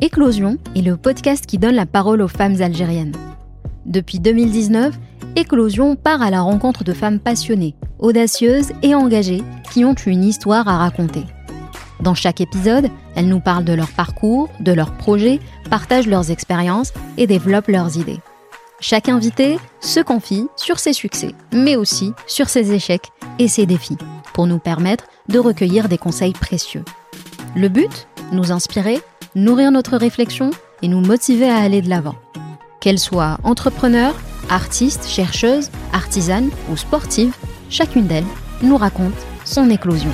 Éclosion est le podcast qui donne la parole aux femmes algériennes. Depuis 2019, Éclosion part à la rencontre de femmes passionnées, audacieuses et engagées qui ont une histoire à raconter. Dans chaque épisode, elles nous parlent de leur parcours, de leurs projets, partagent leurs expériences et développent leurs idées. Chaque invité se confie sur ses succès, mais aussi sur ses échecs et ses défis, pour nous permettre de recueillir des conseils précieux. Le but ? Nous inspirer, nourrir notre réflexion et nous motiver à aller de l'avant. Qu'elles soient entrepreneurs, artistes, chercheuses, artisanes ou sportives, chacune d'elles nous raconte son éclosion.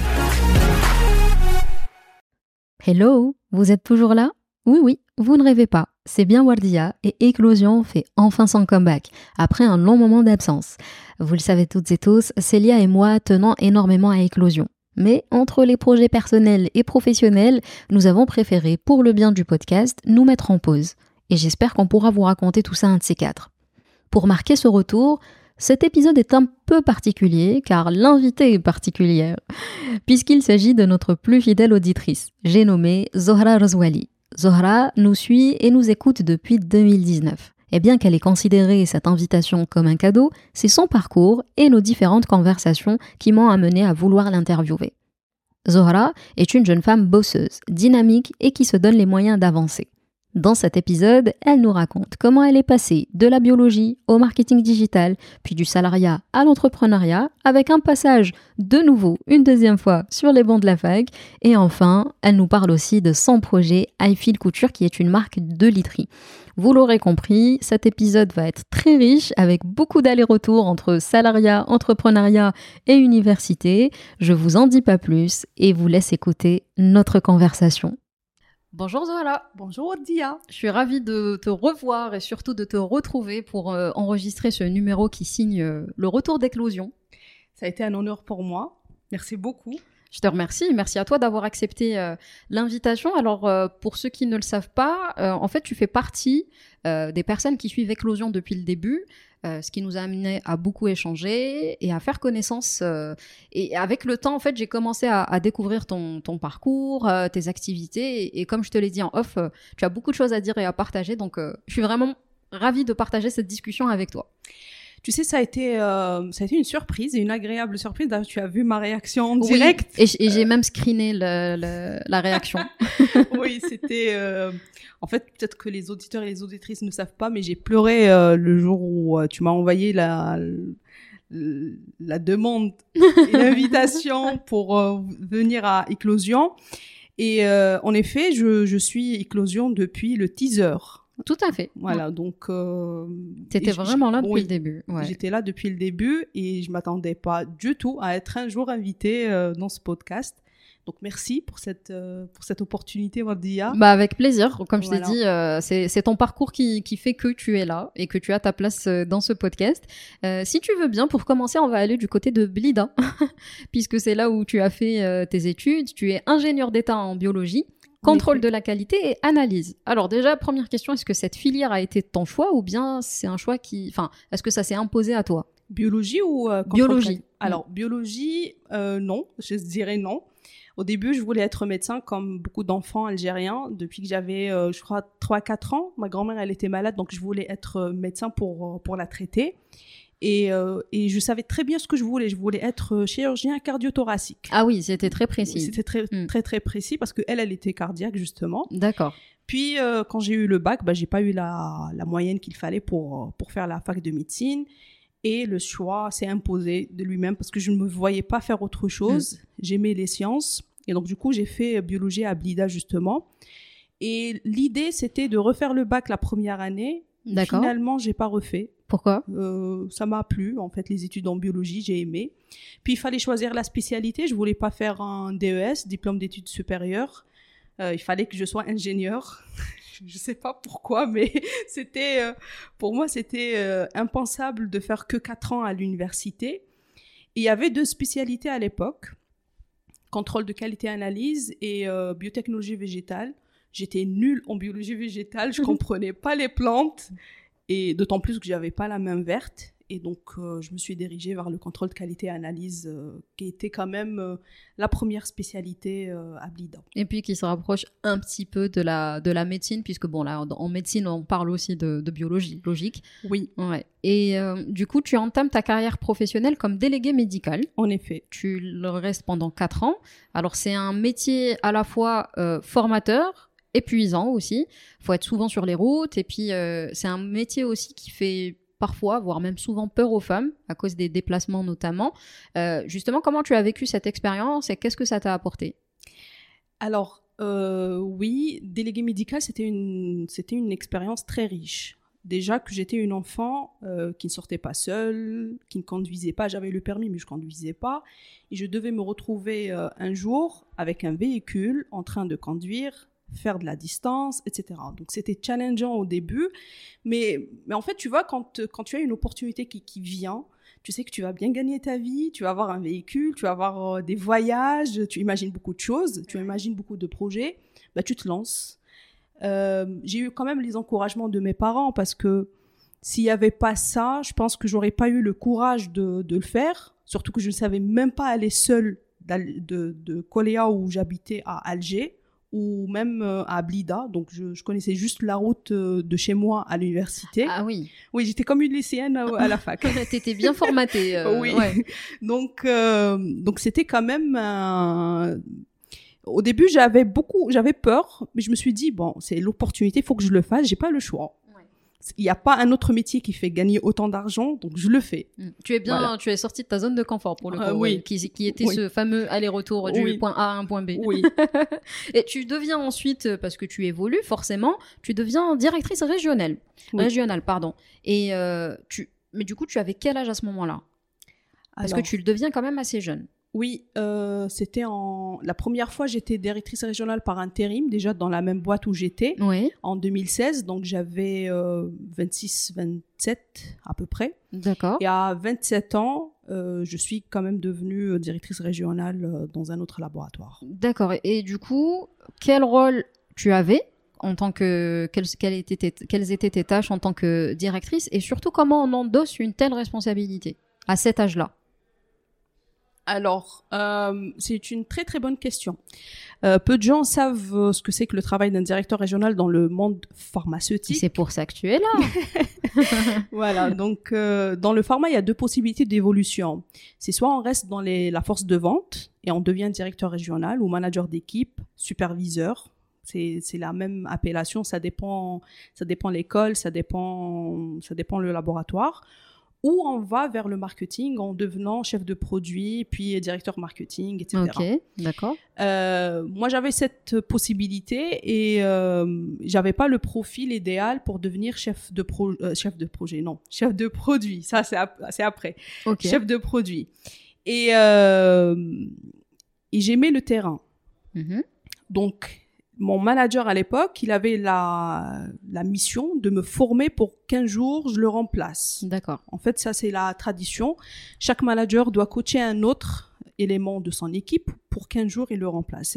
Hello, vous êtes toujours là ? Oui, vous ne rêvez pas. C'est bien Wardia et Éclosion fait enfin son comeback, après un long moment d'absence. Vous le savez toutes et tous, Célia et moi tenons énormément à Éclosion. Mais entre les projets personnels et professionnels, nous avons préféré, pour le bien du podcast, nous mettre en pause. Et j'espère qu'on pourra vous raconter tout ça un de ces quatre. Pour marquer ce retour, cet épisode est un peu particulier, car l'invitée est particulière, puisqu'il s'agit de notre plus fidèle auditrice. J'ai nommé Zohra Rozwali. Zohra nous suit et nous écoute depuis 2019. Et bien qu'elle ait considéré cette invitation comme un cadeau, c'est son parcours et nos différentes conversations qui m'ont amené à vouloir l'interviewer. Zohra est une jeune femme bosseuse, dynamique et qui se donne les moyens d'avancer. Dans cet épisode, elle nous raconte comment elle est passée de la biologie au marketing digital, puis du salariat à l'entrepreneuriat, avec un passage de nouveau une deuxième fois sur les bancs de la fac. Et enfin, elle nous parle aussi de son projet I Feel Couture, qui est une marque de literie. Vous l'aurez compris, cet épisode va être très riche avec beaucoup d'allers-retours entre salariat, entrepreneuriat et université. Je vous en dis pas plus et vous laisse écouter notre conversation. Bonjour Zola. Bonjour Dia. Je suis ravie de te revoir et surtout de te retrouver pour enregistrer ce numéro qui signe le retour d'Éclosion. Ça a été un honneur pour moi. Merci beaucoup. Je te remercie. Merci à toi d'avoir accepté l'invitation. Alors, pour ceux qui ne le savent pas, en fait, tu fais partie des personnes qui suivent Éclosion depuis le début, ce qui nous a amené à beaucoup échanger et à faire connaissance. Et avec le temps, en fait, j'ai commencé à découvrir ton parcours, tes activités. Et comme je te l'ai dit en off, tu as beaucoup de choses à dire et à partager. Donc, je suis vraiment ravie de partager cette discussion avec toi. Tu sais, ça a été une surprise, une agréable surprise. D'ailleurs, tu as vu ma réaction en direct. Oui, et j'ai même screené la réaction. Oui, c'était... En fait, peut-être que les auditeurs et les auditrices ne savent pas, mais j'ai pleuré le jour où tu m'as envoyé la demande et l'invitation pour venir à Éclosion. Et en effet, je suis Éclosion depuis le teaser. Tout à fait. Voilà, donc... T'étais vraiment là depuis le début. Ouais. J'étais là depuis le début et je m'attendais pas du tout à être un jour invitée dans ce podcast. Donc, merci pour cette opportunité, Wardia. Bah, avec plaisir. Comme je t'ai dit, c'est ton parcours qui fait que tu es là et que tu as ta place dans ce podcast. Si tu veux bien, pour commencer, on va aller du côté de Blida, puisque c'est là où tu as fait tes études. Tu es ingénieur d'État en biologie. Contrôle de la qualité et analyse. Alors déjà, première question, est-ce que cette filière a été ton choix ou bien c'est un choix est-ce que ça s'est imposé à toi ? Biologie ou biologie. Alors, biologie, non, je dirais non. Au début, je voulais être médecin comme beaucoup d'enfants algériens. Depuis que j'avais, je crois, 3-4 ans, ma grand-mère, elle était malade, donc je voulais être médecin pour la traiter. Et je savais très bien ce que je voulais. Je voulais être chirurgien cardio-thoracique. Ah oui, c'était très précis. C'était très, très précis parce qu'elle était cardiaque, justement. D'accord. Puis, quand j'ai eu le bac, j'ai pas eu la moyenne qu'il fallait pour faire la fac de médecine. Et le choix s'est imposé de lui-même parce que je ne me voyais pas faire autre chose. J'aimais les sciences. Et donc, du coup, j'ai fait biologie à Blida, justement. Et l'idée, c'était de refaire le bac la première année. D'accord. Finalement, j'ai pas refait. Pourquoi ? Ça m'a plu, en fait, les études en biologie, j'ai aimé. Puis, il fallait choisir la spécialité. Je voulais pas faire un DES, diplôme d'études supérieures. Il fallait que je sois ingénieur. Je sais pas pourquoi, mais pour moi, c'était impensable de faire que 4 ans à l'université. Et il y avait 2 spécialités à l'époque. Contrôle de qualité analyse et biotechnologie végétale. J'étais nulle en biologie végétale, je comprenais pas les plantes. Et d'autant plus que j'avais pas la main verte. Et donc, je me suis dirigée vers le contrôle de qualité et analyse, qui était quand même la première spécialité à Blida. Et puis qui se rapproche un petit peu de la médecine, puisque bon, là, en médecine, on parle aussi de biologie, logique. Oui. Ouais. Et du coup, tu entames ta carrière professionnelle comme délégué médical. En effet. Tu le restes pendant 4 ans. Alors, c'est un métier à la fois formateur, épuisant aussi. Il faut être souvent sur les routes. Et puis, c'est un métier aussi qui fait parfois, voire même souvent peur aux femmes, à cause des déplacements notamment. Justement, comment tu as vécu cette expérience et qu'est-ce que ça t'a apporté ? Alors, oui, délégué médical, c'était une expérience très riche. Déjà que j'étais une enfant qui ne sortait pas seule, qui ne conduisait pas. J'avais le permis, mais je ne conduisais pas. Et je devais me retrouver un jour avec un véhicule en train de conduire, faire de la distance, etc. Donc, c'était challengeant au début. Mais en fait, tu vois, quand tu as une opportunité qui vient, tu sais que tu vas bien gagner ta vie, tu vas avoir un véhicule, tu vas avoir des voyages, tu imagines beaucoup de choses, tu imagines beaucoup de projets, bah, tu te lances. J'ai eu quand même les encouragements de mes parents parce que s'il n'y avait pas ça, je pense que j'aurais pas eu le courage de le faire, surtout que je ne savais même pas aller seule de Koléa où j'habitais à Alger ou même à Blida, donc je connaissais juste la route de chez moi à l'université. Ah oui. Oui, j'étais comme une lycéenne à la fac. T'étais bien formatée. Oui. Ouais. Donc c'était quand même au début, j'avais peur, mais je me suis dit, bon, c'est l'opportunité, il faut que je le fasse, j'ai pas le choix. Ouais. Il n'y a pas un autre métier qui fait gagner autant d'argent, donc je le fais. Tu es bien, voilà. Tu es sortie de ta zone de confort pour le coup, oui. qui était ce fameux aller-retour du point A à un point B. Oui. Et tu deviens ensuite, parce que tu évolues forcément, tu deviens directrice régionale. Et mais du coup, tu avais quel âge à ce moment-là ? Parce que tu le deviens quand même assez jeune. Oui, c'était la première fois j'étais directrice régionale par intérim, déjà dans la même boîte où j'étais, en 2016, donc j'avais 26, 27 à peu près. D'accord. Et à 27 ans, je suis quand même devenue directrice régionale dans un autre laboratoire. D'accord, et du coup, quel rôle tu avais en tant que quelles étaient tes tâches en tant que directrice, et surtout comment on endosse une telle responsabilité à cet âge-là ? Alors, c'est une très très bonne question. Peu de gens savent ce que c'est que le travail d'un directeur régional dans le monde pharmaceutique. C'est pour ça que tu es là. Voilà, donc dans le pharma, il y a deux possibilités d'évolution. C'est soit on reste dans la force de vente et on devient directeur régional ou manager d'équipe, superviseur. C'est la même appellation, ça dépend l'école, ça dépend le laboratoire. Ou on va vers le marketing en devenant chef de produit, puis directeur marketing, etc. Ok, d'accord. Moi, j'avais cette possibilité et j'avais pas le profil idéal pour devenir chef de produit. Ça, c'est après. Okay. Chef de produit. Et j'aimais le terrain. Mm-hmm. Donc, mon manager à l'époque, il avait la mission de me former pour 15 jours, je le remplace. D'accord. En fait, ça, c'est la tradition. Chaque manager doit coacher un autre élément de son équipe pour 15 jours, il le remplace.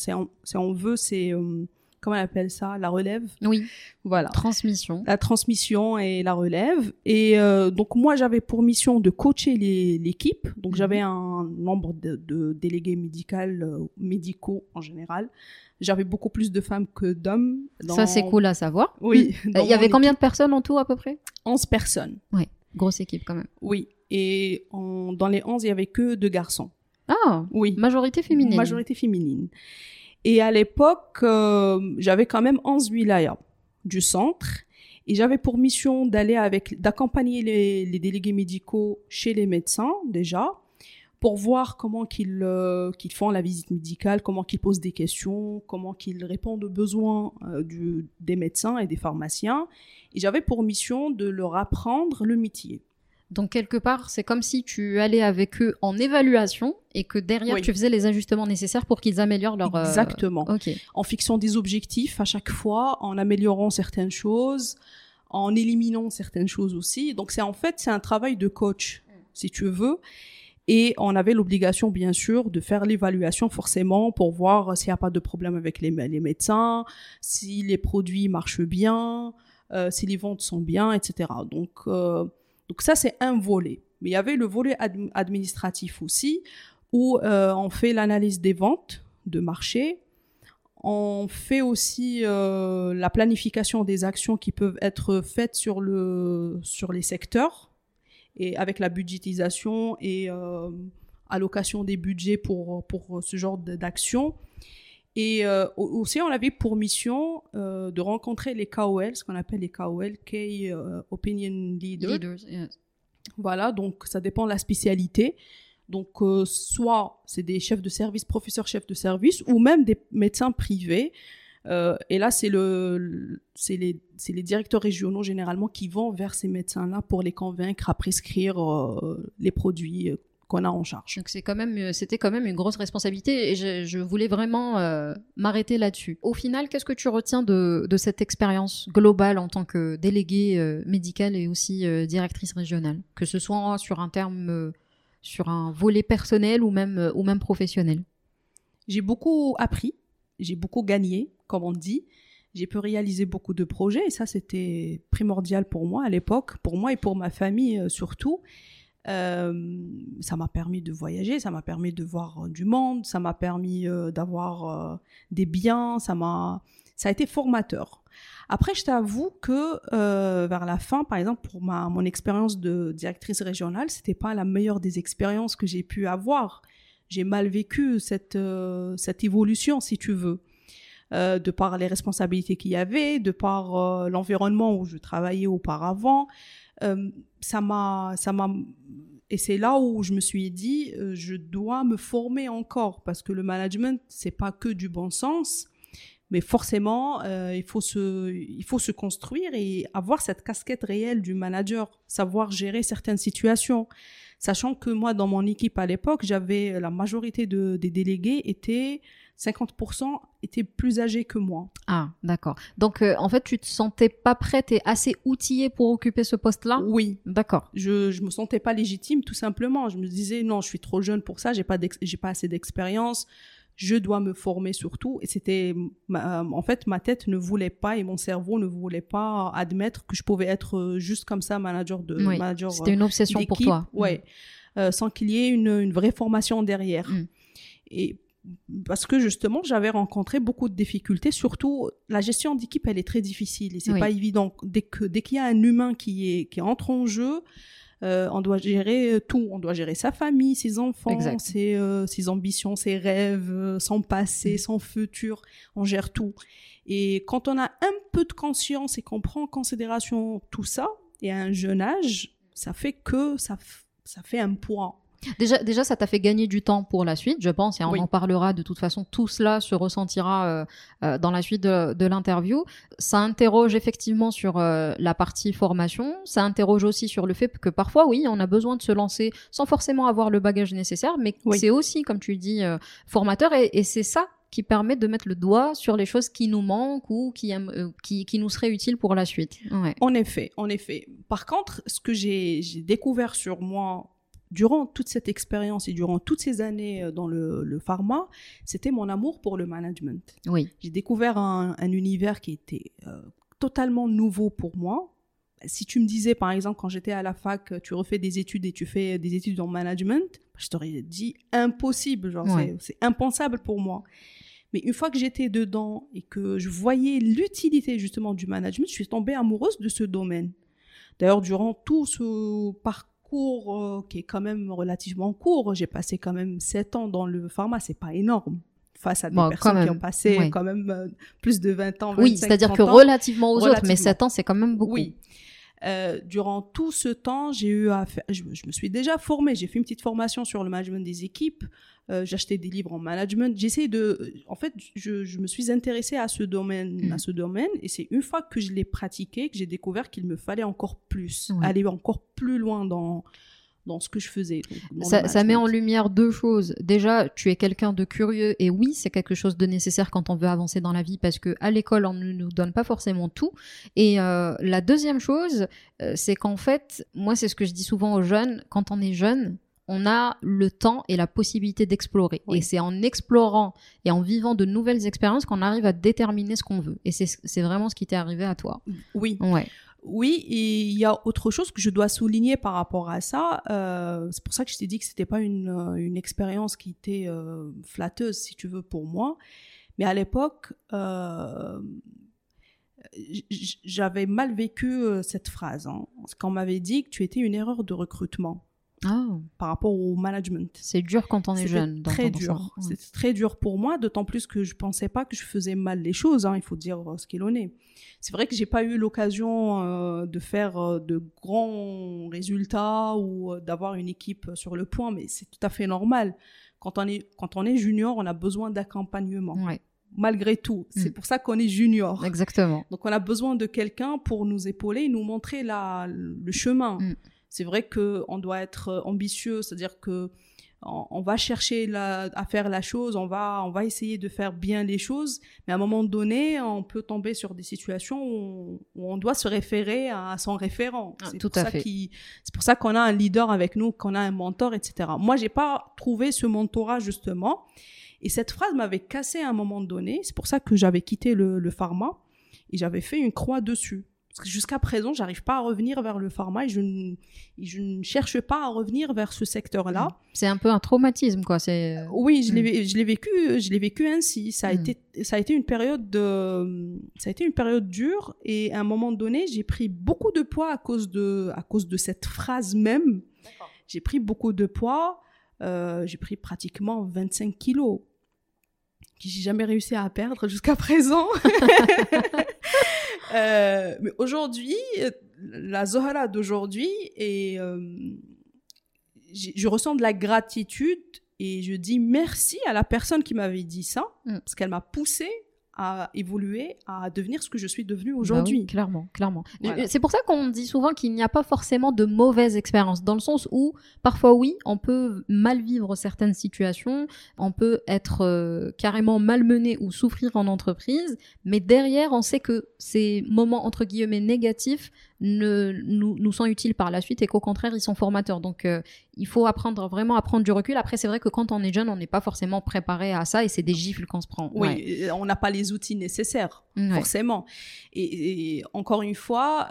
Comment on appelle ça ? La relève ? Oui. Voilà. Transmission. La transmission et la relève. Et donc, moi, j'avais pour mission de coacher l'équipe. Donc, j'avais un nombre de délégués médicaux en général. J'avais beaucoup plus de femmes que d'hommes. Ça, c'est cool à savoir. Oui. Il y avait combien de personnes en tout, à peu près ? 11 personnes. Oui, grosse équipe quand même. Oui. Et dans les 11, il n'y avait que 2 garçons. Ah, oui. Majorité féminine. Majorité féminine. Et à l'époque, j'avais quand même 11 wilayas du centre. Et j'avais pour mission d'accompagner les délégués médicaux chez les médecins, déjà, pour voir comment qu'ils font la visite médicale, comment qu'ils posent des questions, comment qu'ils répondent aux besoins des médecins et des pharmaciens. Et j'avais pour mission de leur apprendre le métier. Donc, quelque part, c'est comme si tu allais avec eux en évaluation et que derrière, tu faisais les ajustements nécessaires pour qu'ils améliorent leur... Exactement. Okay. En fixant des objectifs à chaque fois, en améliorant certaines choses, en éliminant certaines choses aussi. Donc, c'est un travail de coach, si tu veux. Et on avait l'obligation, bien sûr, de faire l'évaluation forcément pour voir s'il n'y a pas de problème avec les médecins, si les produits marchent bien, si les ventes sont bien, etc. Donc, Donc ça, c'est un volet. Mais il y avait le volet administratif aussi, où on fait l'analyse des ventes de marché. On fait aussi la planification des actions qui peuvent être faites sur les secteurs, et avec la budgétisation et allocation des budgets pour ce genre d'actions. Et aussi, on avait pour mission de rencontrer les KOL, ce qu'on appelle les KOL, Key Opinion Leaders. Yes. Voilà, donc ça dépend de la spécialité. Donc, soit c'est des chefs de service, professeurs chefs de service, ou même des médecins privés. Et là, c'est les directeurs régionaux généralement qui vont vers ces médecins-là pour les convaincre à prescrire les produits qu'on a en charge. Donc c'était quand même une grosse responsabilité, et je voulais vraiment m'arrêter là-dessus. Au final, qu'est-ce que tu retiens de cette expérience globale en tant que déléguée médicale et aussi directrice régionale, que ce soit sur un volet personnel ou même professionnel? J'ai beaucoup appris, j'ai beaucoup gagné, comme on dit. J'ai pu réaliser beaucoup de projets, et ça, c'était primordial pour moi à l'époque, pour moi et pour ma famille surtout. Ça m'a permis de voyager, ça m'a permis de voir du monde, ça m'a permis d'avoir des biens, ça a été formateur. Après, je t'avoue que vers la fin, par exemple, pour mon expérience de directrice régionale, c'était pas la meilleure des expériences que j'ai pu avoir. J'ai mal vécu cette évolution, si tu veux, de par les responsabilités qu'il y avait, de par l'environnement où je travaillais auparavant. Et c'est là où je me suis dit, je dois me former encore, parce que le management, c'est pas que du bon sens, mais forcément, il faut se construire et avoir cette casquette réelle du manager, savoir gérer certaines situations. Sachant que moi, dans mon équipe à l'époque, j'avais la majorité des délégués 50% étaient plus âgés que moi. Ah, d'accord. Donc, en fait, tu te sentais pas prête et assez outillée pour occuper ce poste-là? Oui. D'accord. Je me sentais pas légitime, tout simplement. Je me disais, non, je suis trop jeune pour ça, j'ai pas assez d'expérience, je dois me former surtout. Et c'était, en fait, ma tête ne voulait pas et mon cerveau ne voulait pas admettre que je pouvais être juste comme ça, manager manager. C'était une obsession d'équipe, pour toi. Ouais. Sans qu'il y ait une vraie formation derrière. Et parce que justement, j'avais rencontré beaucoup de difficultés, surtout la gestion d'équipe, elle est très difficile et c'est pas évident. Dès qu'il y a un humain qui entre en jeu, on doit gérer tout. On doit gérer sa famille, ses enfants, ses ambitions, ses rêves, son passé, son futur. On gère tout. Et quand on a un peu de conscience et qu'on prend en considération tout ça, et à un jeune âge, ça fait que ça fait un poids. Déjà, ça t'a fait gagner du temps pour la suite, je pense, et on en parlera de toute façon. Tout cela se ressentira dans la suite de l'interview. Ça interroge effectivement sur la partie formation. Ça interroge aussi sur le fait que parfois, oui, on a besoin de se lancer sans forcément avoir le bagage nécessaire, mais c'est aussi, comme tu dis, formateur, et c'est ça qui permet de mettre le doigt sur les choses qui nous manquent ou qui nous seraient utiles pour la suite. Ouais. En effet. Par contre, ce que j'ai découvert sur moi durant toute cette expérience et durant toutes ces années dans le pharma, c'était mon amour pour le management. Oui. J'ai découvert un univers qui était totalement nouveau pour moi. Si tu me disais, par exemple, quand j'étais à la fac, tu refais des études et tu fais des études en management, je t'aurais dit impossible, c'est impensable pour moi. Mais une fois que j'étais dedans et que je voyais l'utilité justement du management, je suis tombée amoureuse de ce domaine. D'ailleurs, durant tout ce parcours qui est quand même relativement court, j'ai passé quand même 7 ans dans le pharma, c'est pas énorme face à des personnes qui ont passé quand même plus de 20 ans, 25 ans. Oui, c'est-à-dire que relativement aux autres, mais 7 ans, c'est quand même beaucoup. Oui. Durant tout ce temps, j'ai eu à faire, je me suis déjà formée, j'ai fait une petite formation sur le management des équipes, j'achetais des livres en management, je me suis intéressée à ce domaine, et c'est une fois que je l'ai pratiqué que j'ai découvert qu'il me fallait encore plus, aller encore plus loin dans ce que je faisais. Ça met en lumière 2 choses. Déjà, tu es quelqu'un de curieux, et oui, c'est quelque chose de nécessaire quand on veut avancer dans la vie, parce que à l'école, on ne nous donne pas forcément tout. Et la deuxième chose, c'est qu'en fait, moi, c'est ce que je dis souvent aux jeunes, quand on est jeune, on a le temps et la possibilité d'explorer. Oui. Et c'est en explorant et en vivant de nouvelles expériences qu'on arrive à déterminer ce qu'on veut. Et c'est vraiment ce qui t'est arrivé à toi. Oui. Ouais. Oui, et il y a autre chose que je dois souligner par rapport à ça. C'est pour ça que je t'ai dit que c'était pas une expérience qui était flatteuse, si tu veux, pour moi. Mais à l'époque, j'avais mal vécu cette phrase. Parce qu'on m'avait dit que tu étais une erreur de recrutement. Par rapport au management. C'est dur quand on est jeune. Très dur. C'était très dur pour moi, d'autant plus que je pensais pas que je faisais mal les choses. Il faut dire ce qu'il en est. C'est vrai que j'ai pas eu l'occasion de faire de grands résultats ou d'avoir une équipe sur le point, mais c'est tout à fait normal. Quand on est junior, on a besoin d'accompagnement. Ouais. Malgré tout. C'est pour ça qu'on est junior. Exactement. Donc on a besoin de quelqu'un pour nous épauler et nous montrer le chemin. C'est vrai qu'on doit être ambitieux, c'est-à-dire que on va chercher à faire la chose, on va essayer de faire bien les choses, mais à un moment donné, on peut tomber sur des situations où on doit se référer à son référent. Tout à fait. C'est pour ça qu'on a un leader avec nous, qu'on a un mentor, etc. Moi, j'ai pas trouvé ce mentorat, justement. Et cette phrase m'avait cassé à un moment donné. C'est pour ça que j'avais quitté le pharma et j'avais fait une croix dessus. Parce que jusqu'à présent, j'arrive pas à revenir vers le pharma et je ne cherche pas à revenir vers ce secteur-là. C'est un peu un traumatisme, quoi. Oui, je l'ai vécu ainsi. Ça a été une période dure et à un moment donné, j'ai pris beaucoup de poids à cause de cette phrase même. D'accord. J'ai pris beaucoup de poids. J'ai pris pratiquement 25 kilos que j'ai jamais réussi à perdre jusqu'à présent. Mais aujourd'hui, la Zohra d'aujourd'hui, je ressens de la gratitude et je dis merci à la personne qui m'avait dit ça, parce qu'elle m'a poussée à évoluer, à devenir ce que je suis devenue aujourd'hui. Oui, clairement. Voilà. C'est pour ça qu'on dit souvent qu'il n'y a pas forcément de mauvaises expériences, dans le sens où, parfois oui, on peut mal vivre certaines situations, on peut être carrément malmené ou souffrir en entreprise, mais derrière, on sait que ces moments, entre guillemets, négatifs nous sont utiles par la suite et qu'au contraire, ils sont formateurs. Donc, il faut vraiment apprendre du recul. Après, c'est vrai que quand on est jeune, on n'est pas forcément préparé à ça et c'est des gifles qu'on se prend. Oui, on n'a pas les outils nécessaires, forcément. Et encore une fois,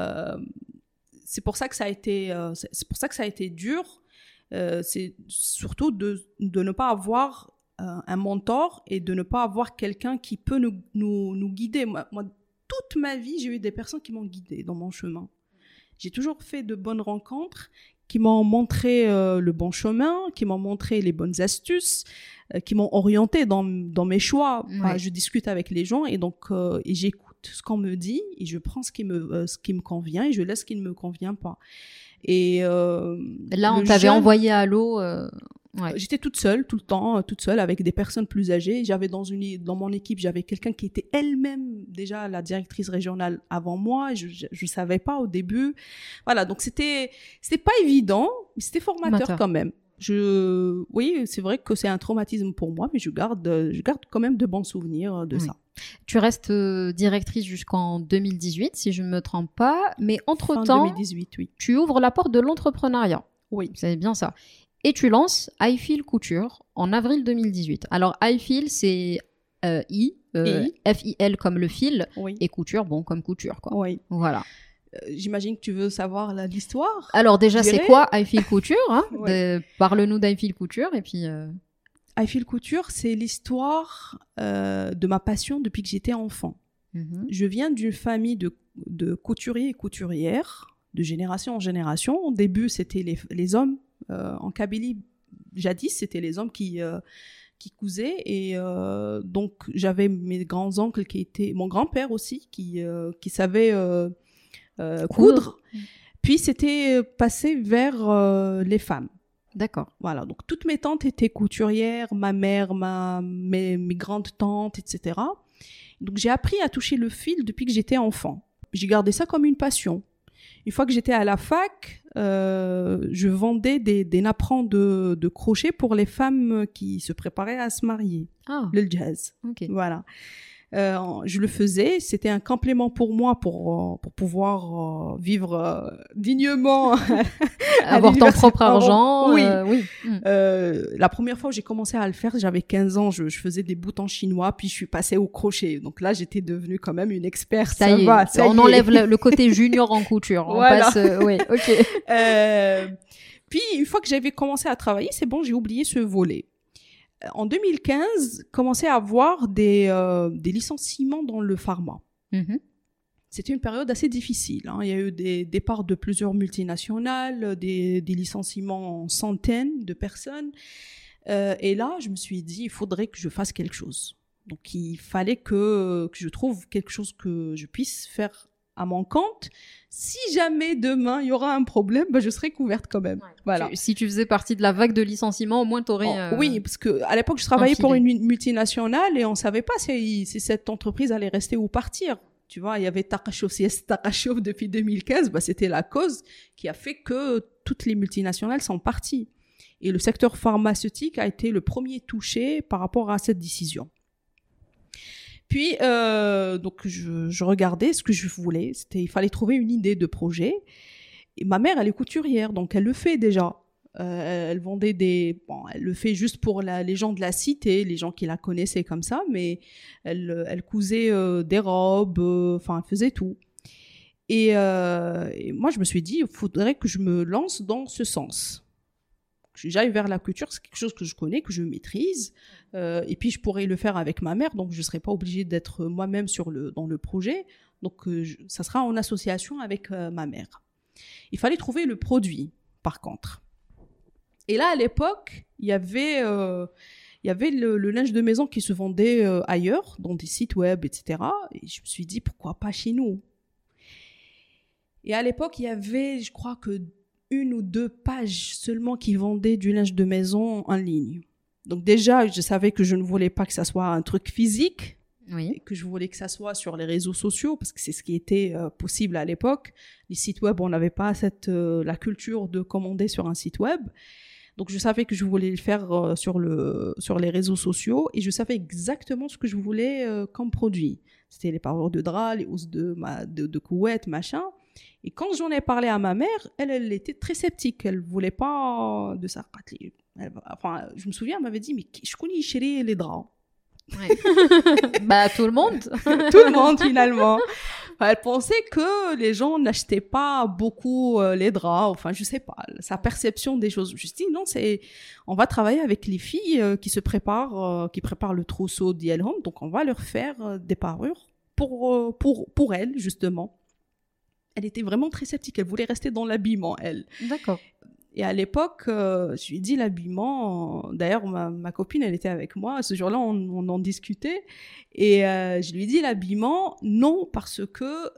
c'est pour ça que ça a été dur. C'est surtout de ne pas avoir un mentor et de ne pas avoir quelqu'un qui peut nous guider. Moi, toute ma vie, j'ai eu des personnes qui m'ont guidée dans mon chemin. J'ai toujours fait de bonnes rencontres qui m'ont montré le bon chemin, qui m'ont montré les bonnes astuces, qui m'ont orientée dans mes choix. Ouais. Enfin, je discute avec les gens et donc et j'écoute ce qu'on me dit et je prends ce qui me convient et je laisse ce qui ne me convient pas. Et là, on t'avait envoyé à l'eau. J'étais toute seule, tout le temps, toute seule avec des personnes plus âgées. J'avais dans mon équipe, j'avais quelqu'un qui était elle-même déjà la directrice régionale avant moi. Je savais pas au début. Voilà, donc c'était pas évident, mais c'était formateur quand même. Oui, c'est vrai que c'est un traumatisme pour moi, mais je garde quand même de bons souvenirs de ça. Tu restes directrice jusqu'en 2018, si je ne me trompe pas, mais entre-temps, 2018, oui. Tu ouvres la porte de l'entrepreneuriat. Oui. C'est bien ça. Et tu lances I Feel Couture en avril 2018. Alors, I Feel, c'est F-I-L comme le fil, oui. Et couture, bon, comme couture, quoi. Oui. Voilà. J'imagine que tu veux savoir l'histoire. Alors déjà, c'est quoi I Feel Couture, hein? Oui. Parle-nous d'I Feel Couture et puis... I Feel Couture, c'est l'histoire de ma passion depuis que j'étais enfant. Je viens d'une famille de couturiers et couturières, de génération en génération. Au début, c'était les hommes. En Kabylie, jadis, c'était les hommes qui cousaient. Et donc, j'avais mes grands-oncles qui étaient... Mon grand-père aussi, qui savait coudre. Puis, c'était passé vers les femmes. D'accord. Voilà, donc toutes mes tantes étaient couturières, ma mère, mes grandes tantes, etc. Donc j'ai appris à toucher le fil depuis que j'étais enfant. J'ai gardé ça comme une passion. Une fois que j'étais à la fac, je vendais des napperons de crochet pour les femmes qui se préparaient à se marier. Ah. Le jazz. Okay. Voilà. Je le faisais, c'était un complément pour moi pour pouvoir vivre dignement. Avoir ton propre argent. Oui. Oui. La première fois où j'ai commencé à le faire, j'avais 15 ans, je faisais des boutons chinois, puis je suis passée au crochet. Donc là, j'étais devenue quand même une experte. Ça y est, on enlève le côté junior en couture. Voilà. On passe, oui, ok. Puis, une fois que j'avais commencé à travailler, c'est bon, j'ai oublié ce volet. En 2015, commençait à avoir des licenciements dans le pharma. Mm-hmm. C'était une période assez difficile. Il y a eu des départs de plusieurs multinationales, des licenciements en centaines de personnes. Et là, je me suis dit, il faudrait que je fasse quelque chose. Donc, il fallait que je trouve quelque chose que je puisse faire à mon compte. Si jamais demain il y aura un problème, je serai couverte quand même. Ouais. Voilà. Si tu faisais partie de la vague de licenciements, au moins t'aurais. Oui, parce que à l'époque je travaillais pour une multinationale et on savait pas si cette entreprise allait rester ou partir. Tu vois, il y avait Takashov, CS Takashov depuis 2015, c'était la cause qui a fait que toutes les multinationales sont parties. Et le secteur pharmaceutique a été le premier touché par rapport à cette décision. Puis, donc, je regardais ce que je voulais. Il fallait trouver une idée de projet. Et ma mère, elle est couturière, donc elle le fait déjà. Elle vendait elle le fait juste pour les gens de la cité, les gens qui la connaissaient comme ça, mais elle cousait des robes, elle faisait tout. Et moi, je me suis dit, il faudrait que je me lance dans ce sens. J'aille vers la couture, c'est quelque chose que je connais, que je maîtrise, et puis je pourrais le faire avec ma mère, donc je ne serai pas obligée d'être moi-même dans le projet, donc ça sera en association avec ma mère. Il fallait trouver le produit, par contre. Et là, à l'époque, il y avait le linge de maison qui se vendait ailleurs, dans des sites web, etc. Et je me suis dit, pourquoi pas chez nous ? Et à l'époque, il y avait, je crois que 1 ou 2 pages seulement qui vendaient du linge de maison en ligne. Donc déjà, je savais que je ne voulais pas que ça soit un truc physique, et que je voulais que ça soit sur les réseaux sociaux, parce que c'est ce qui était possible à l'époque. Les sites web, on n'avait pas la culture de commander sur un site web. Donc je savais que je voulais le faire sur les réseaux sociaux, et je savais exactement ce que je voulais comme produit. C'était les parures de drap, les housses de couettes, machin. Et quand j'en ai parlé à ma mère, elle était très sceptique. Elle voulait pas de ça. Je me souviens, elle m'avait dit, mais je connais chérie les draps. Ouais. Tout le monde. Tout le monde, finalement. Elle pensait que les gens n'achetaient pas beaucoup les draps. Je sais pas, sa perception des choses. Je me suis dit, non, on va travailler avec les filles qui préparent le trousseau d'Yel Home. Donc, on va leur faire des parures pour elles, justement. Elle était vraiment très sceptique. Elle voulait rester dans l'habillement, elle. D'accord. Et à l'époque, je lui ai dit l'habillement. D'ailleurs, ma copine, elle était avec moi. Ce jour-là, on en discutait. Et je lui ai dit l'habillement, non, parce que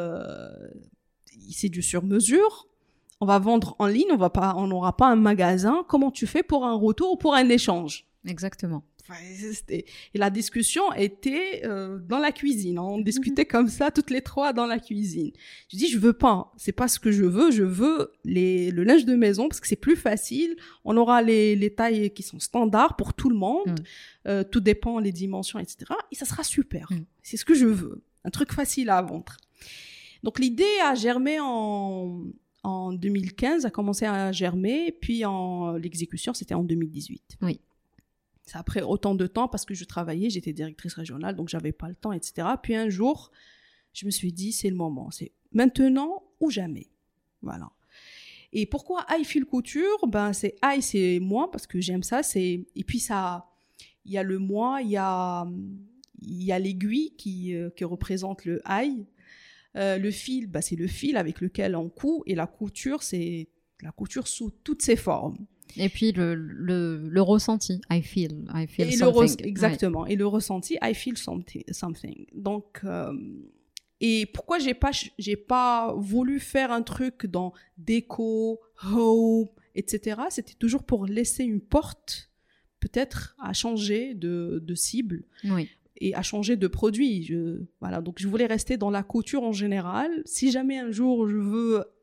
c'est du sur-mesure. On va vendre en ligne, on n'aura pas un magasin. Comment tu fais pour un retour ou pour un échange ? Exactement. Et la discussion était dans la cuisine. On discutait comme ça, toutes les 3 dans la cuisine. Je dis, je veux pas. C'est pas ce que je veux. Je veux le linge de maison parce que c'est plus facile. On aura les tailles qui sont standards pour tout le monde. Tout dépend les dimensions, etc. Et ça sera super. C'est ce que je veux. Un truc facile à vendre. Donc l'idée a germé en 2015, a commencé à germer. Puis l'exécution, c'était en 2018. Oui. Ça a pris autant de temps parce que je travaillais, j'étais directrice régionale, donc j'avais pas le temps, etc. Puis un jour, je me suis dit, c'est le moment, c'est maintenant ou jamais. Voilà. Et pourquoi I Feel Couture ? C'est moi, parce que j'aime ça, et puis ça, il y a le moi, il y a l'aiguille qui représente le I. Le fil, c'est le fil avec lequel on coud, et la couture, c'est la couture sous toutes ses formes. Et puis le ressenti, I feel et something. Exactement. Ouais. Et le ressenti, I feel something. Donc, et pourquoi j'ai pas voulu faire un truc dans déco, home, etc. C'était toujours pour laisser une porte, peut-être, à changer de cible. Oui. Et à changer de produit. Voilà. Donc, je voulais rester dans la couture en général. Si jamais un jour je veux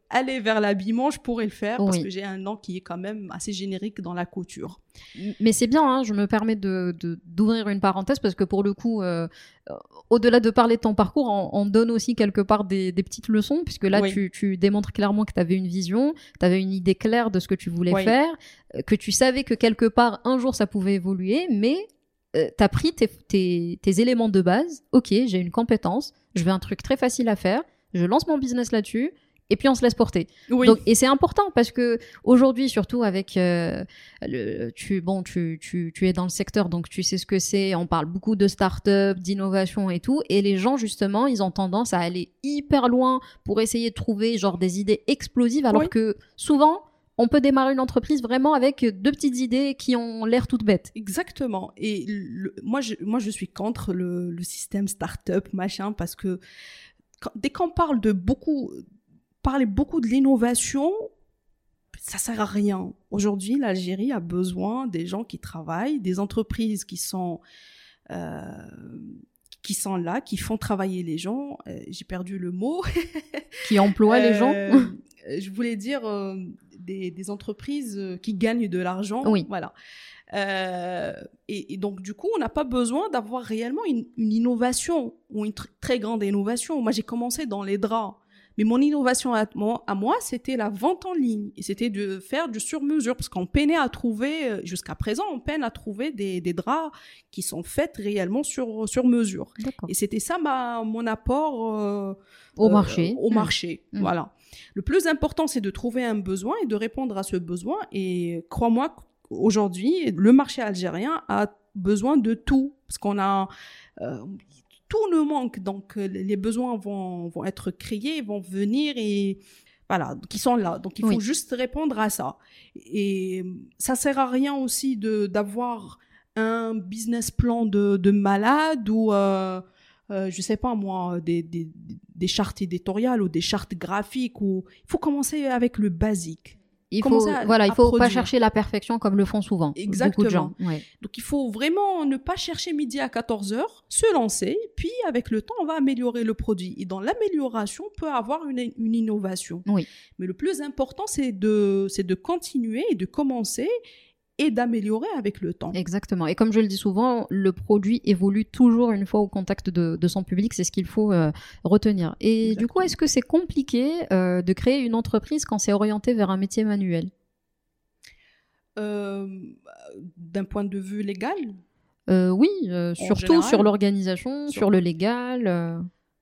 aller vers l'habillement, je pourrais le faire parce Oui. que j'ai un nom qui est quand même assez générique dans la couture. Mais c'est bien, hein, je me permets d'ouvrir une parenthèse parce que pour le coup, au-delà de parler de ton parcours, on donne aussi quelque part des petites leçons, puisque là, Oui. tu démontres clairement que tu avais une vision, tu avais une idée claire de ce que tu voulais Oui. faire, que tu savais que quelque part, un jour, ça pouvait évoluer, mais tu as pris tes éléments de base. Ok, j'ai une compétence, je veux un truc très facile à faire, je lance mon business là-dessus, et puis on se laisse porter. Oui. Donc, et c'est important parce que aujourd'hui, surtout avec tu es dans le secteur, donc tu sais ce que c'est. On parle beaucoup de start-up, d'innovation et tout, et les gens justement, ils ont tendance à aller hyper loin pour essayer de trouver genre des idées explosives, alors Oui. que souvent, on peut démarrer une entreprise vraiment avec 2 petites idées qui ont l'air toutes bêtes. Exactement. Et moi, je suis contre le système start-up, machin, parce que dès qu'on parle parler beaucoup de l'innovation, ça sert à rien. Aujourd'hui, l'Algérie a besoin des gens qui travaillent, des entreprises qui sont là, qui font travailler les gens. J'ai perdu le mot. Qui emploient les gens. Je voulais dire des entreprises qui gagnent de l'argent. Oui. Voilà. Et donc, du coup, on n'a pas besoin d'avoir réellement une innovation ou une très grande innovation. Moi, j'ai commencé dans les draps. Mais mon innovation à moi, c'était la vente en ligne. Et c'était de faire du sur-mesure. Parce qu'on peinait à trouver, jusqu'à présent, on peine à trouver des draps qui sont faits réellement sur mesure. D'accord. Et c'était ça mon apport Au marché. Au marché. Mmh. Voilà. Le plus important, c'est de trouver un besoin et de répondre à ce besoin. Et crois-moi, aujourd'hui, le marché algérien a besoin de tout. Parce qu'on a... tout nous manque, donc les besoins vont être créés, vont venir et voilà, qui sont là. Donc il faut juste répondre à ça. Et ça sert à rien aussi d'avoir un business plan de malade ou je sais pas moi, des chartes éditoriales ou des chartes graphiques. Il faut commencer avec le basique. Il faut pas chercher la perfection comme le font souvent. Exactement. Beaucoup de gens. Ouais. Donc, il faut vraiment ne pas chercher midi à 14h, se lancer, puis avec le temps, on va améliorer le produit. Et dans l'amélioration, on peut avoir une innovation. Oui. Mais le plus important, c'est de continuer et de commencer et d'améliorer avec le temps. Exactement. Et comme je le dis souvent, le produit évolue toujours une fois au contact de son public. C'est ce qu'il faut retenir. Et Exactement. Du coup, est-ce que c'est compliqué de créer une entreprise quand c'est orienté vers un métier manuel ? D'un point de vue légal ? Oui, surtout général, sur l'organisation, sur le légal.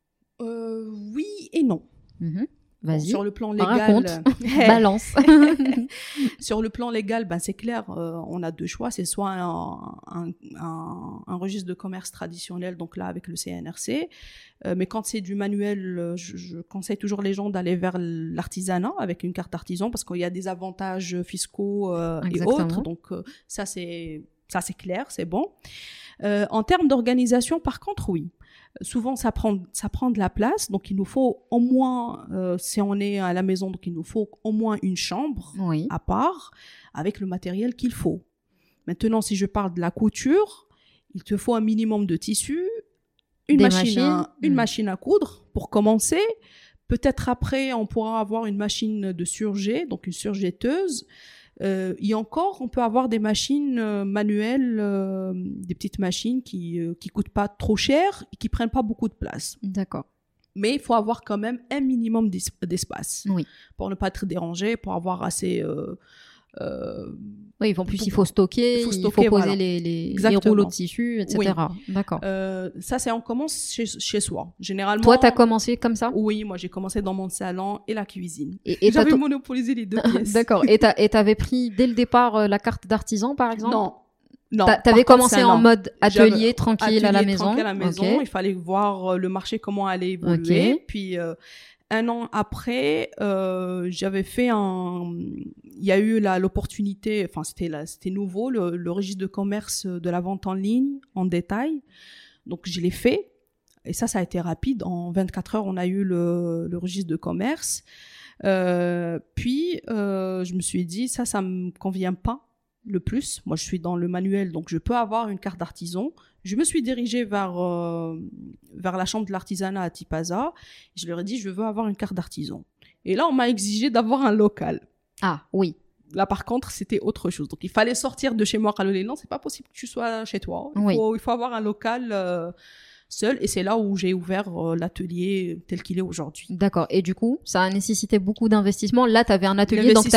Oui et non. Mm-hmm. Vas-y. Bon, sur le plan légal, raconte, balance. Sur le plan légal, c'est clair, on a 2 choix. C'est soit un registre de commerce traditionnel, donc là avec le CNRC. Mais quand c'est du manuel, je conseille toujours les gens d'aller vers l'artisanat avec une carte artisan parce qu'il y a des avantages fiscaux et autres. Donc ça c'est clair, c'est bon. En termes d'organisation, par contre, oui. Souvent, ça prend de la place. Donc, il nous faut au moins, si on est à la maison, donc il nous faut au moins une chambre à part avec le matériel qu'il faut. Maintenant, si je parle de la couture, il te faut un minimum de tissu, une machine à coudre pour commencer. Peut-être après, on pourra avoir une machine de surjet, donc une surjetteuse. Et encore, on peut avoir des machines manuelles, des petites machines qui coûtent pas trop cher et qui prennent pas beaucoup de place. D'accord. Mais il faut avoir quand même un minimum d'espace pour ne pas être dérangé, pour avoir assez... oui, en plus, il faut stocker, il faut poser les rouleaux de tissu, etc. Oui. D'accord. Ça, on commence chez soi. Généralement. Toi, tu as commencé comme ça ? Oui, moi, j'ai commencé dans mon salon et la cuisine. Et j'avais monopolisé les 2 pièces. D'accord. Et t'avais pris dès le départ la carte d'artisan, par exemple ? Non. T'avais commencé en mode atelier tranquille à la maison. Okay. Il fallait voir le marché, comment allait évoluer. Okay. Puis, 1 an après, j'avais fait il y a eu l'opportunité, enfin c'était nouveau, le registre de commerce de la vente en ligne en détail. Donc je l'ai fait et ça a été rapide. En 24 heures, on a eu le registre de commerce. Puis je me suis dit ça me convient pas le plus. Moi je suis dans le manuel, donc je peux avoir une carte d'artisan. Je me suis dirigée vers la chambre de l'artisanat à Tipaza. Je leur ai dit, je veux avoir une carte d'artisan. Et là, on m'a exigé d'avoir un local. Ah, oui. Là, par contre, c'était autre chose. Donc, il fallait sortir de chez moi. Non, c'est pas possible que tu sois chez toi. Il faut avoir un local seul. Et c'est là où j'ai ouvert l'atelier tel qu'il est aujourd'hui. D'accord. Et du coup, ça a nécessité beaucoup d'investissement. Là, tu avais un atelier, donc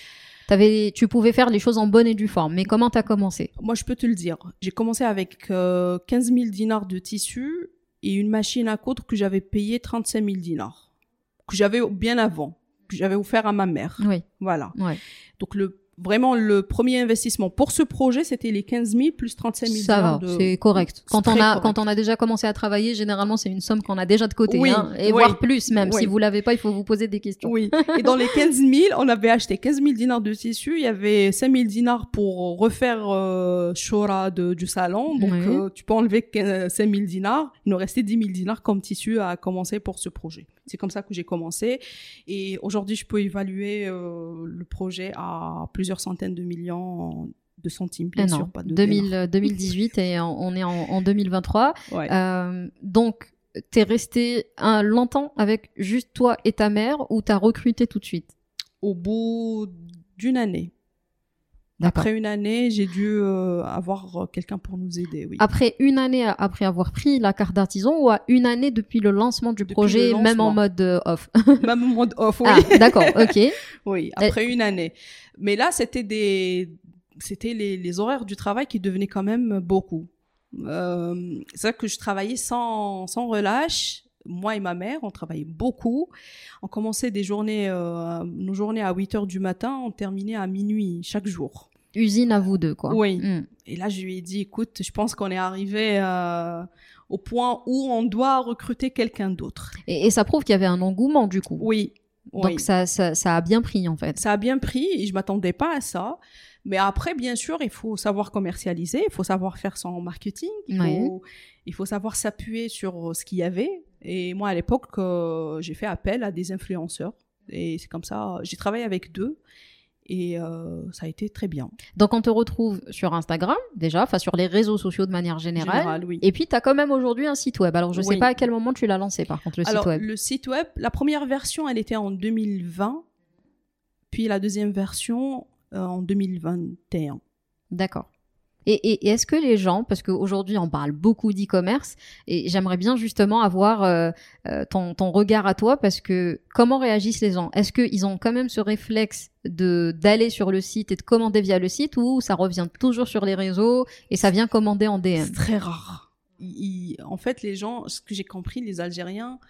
tu pouvais faire les choses en bonne et due forme. Mais comment tu as commencé? Moi, je peux te le dire. J'ai commencé avec 15 000 dinars de tissu et une machine à coudre que j'avais payée 35 000 dinars. Que j'avais bien avant. Que j'avais offert à ma mère. Oui. Voilà. Ouais. Donc, vraiment, le premier investissement pour ce projet, c'était les 15 000 plus 35 000 dinars. Ça va, c'est correct. Quand on a déjà commencé à travailler, généralement, c'est une somme qu'on a déjà de côté. Oui, voire plus même. Si vous l'avez pas, il faut vous poser des questions. Oui. Et dans les 15 000, on avait acheté 15 000 dinars de tissu. Il y avait 5 000 dinars pour refaire Shora du salon. Donc, tu peux enlever 5 000 dinars. Il nous restait 10 000 dinars comme tissu à commencer pour ce projet. C'est comme ça que j'ai commencé. Et aujourd'hui, je peux évaluer le projet à plusieurs centaines de millions de centimes, bien sûr. Pas de 2018 et on est en 2023. Ouais. Donc, t'es resté longtemps avec juste toi et ta mère ou t'as recruté tout de suite? Au bout d'une année. D'accord. Après une année, j'ai dû avoir quelqu'un pour nous aider, oui. Après une année, après avoir pris la carte d'artisan ou à une année depuis le lancement du projet, même en mode off? Même en mode off, oui. Ah, d'accord, ok. Oui, après une année. Mais là, c'était les horaires du travail qui devenaient quand même beaucoup. C'est vrai que je travaillais sans relâche. Moi et ma mère, on travaillait beaucoup. On commençait nos journées à 8h du matin, on terminait à minuit chaque jour. Usine à vous deux, quoi. Oui. Et là, je lui ai dit, écoute, je pense qu'on est arrivé au point où on doit recruter quelqu'un d'autre. Et ça prouve qu'il y avait un engouement, du coup. Oui. Donc, ça a bien pris, en fait. Ça a bien pris et je m'attendais pas à ça. Mais après, bien sûr, il faut savoir commercialiser, il faut savoir faire son marketing, il faut savoir s'appuyer sur ce qu'il y avait. Et moi, à l'époque, j'ai fait appel à des influenceurs. Et c'est comme ça, j'ai travaillé avec 2. Et ça a été très bien. Donc, on te retrouve sur Instagram, déjà, enfin sur les réseaux sociaux de manière générale. Oui. Et puis, tu as quand même aujourd'hui un site web. Alors, je sais pas à quel moment tu l'as lancé, par contre, site web. Le site web, la première version, elle était en 2020. Puis la deuxième version, en 2021. D'accord. Et est-ce que les gens, parce qu'aujourd'hui on parle beaucoup d'e-commerce, et j'aimerais bien justement avoir ton regard à toi, parce que comment réagissent les gens? Est-ce qu'ils ont quand même ce réflexe d'aller sur le site et de commander via le site, ou ça revient toujours sur les réseaux et ça vient commander en DM? C'est très rare. En fait, les gens, ce que j'ai compris, les Algériens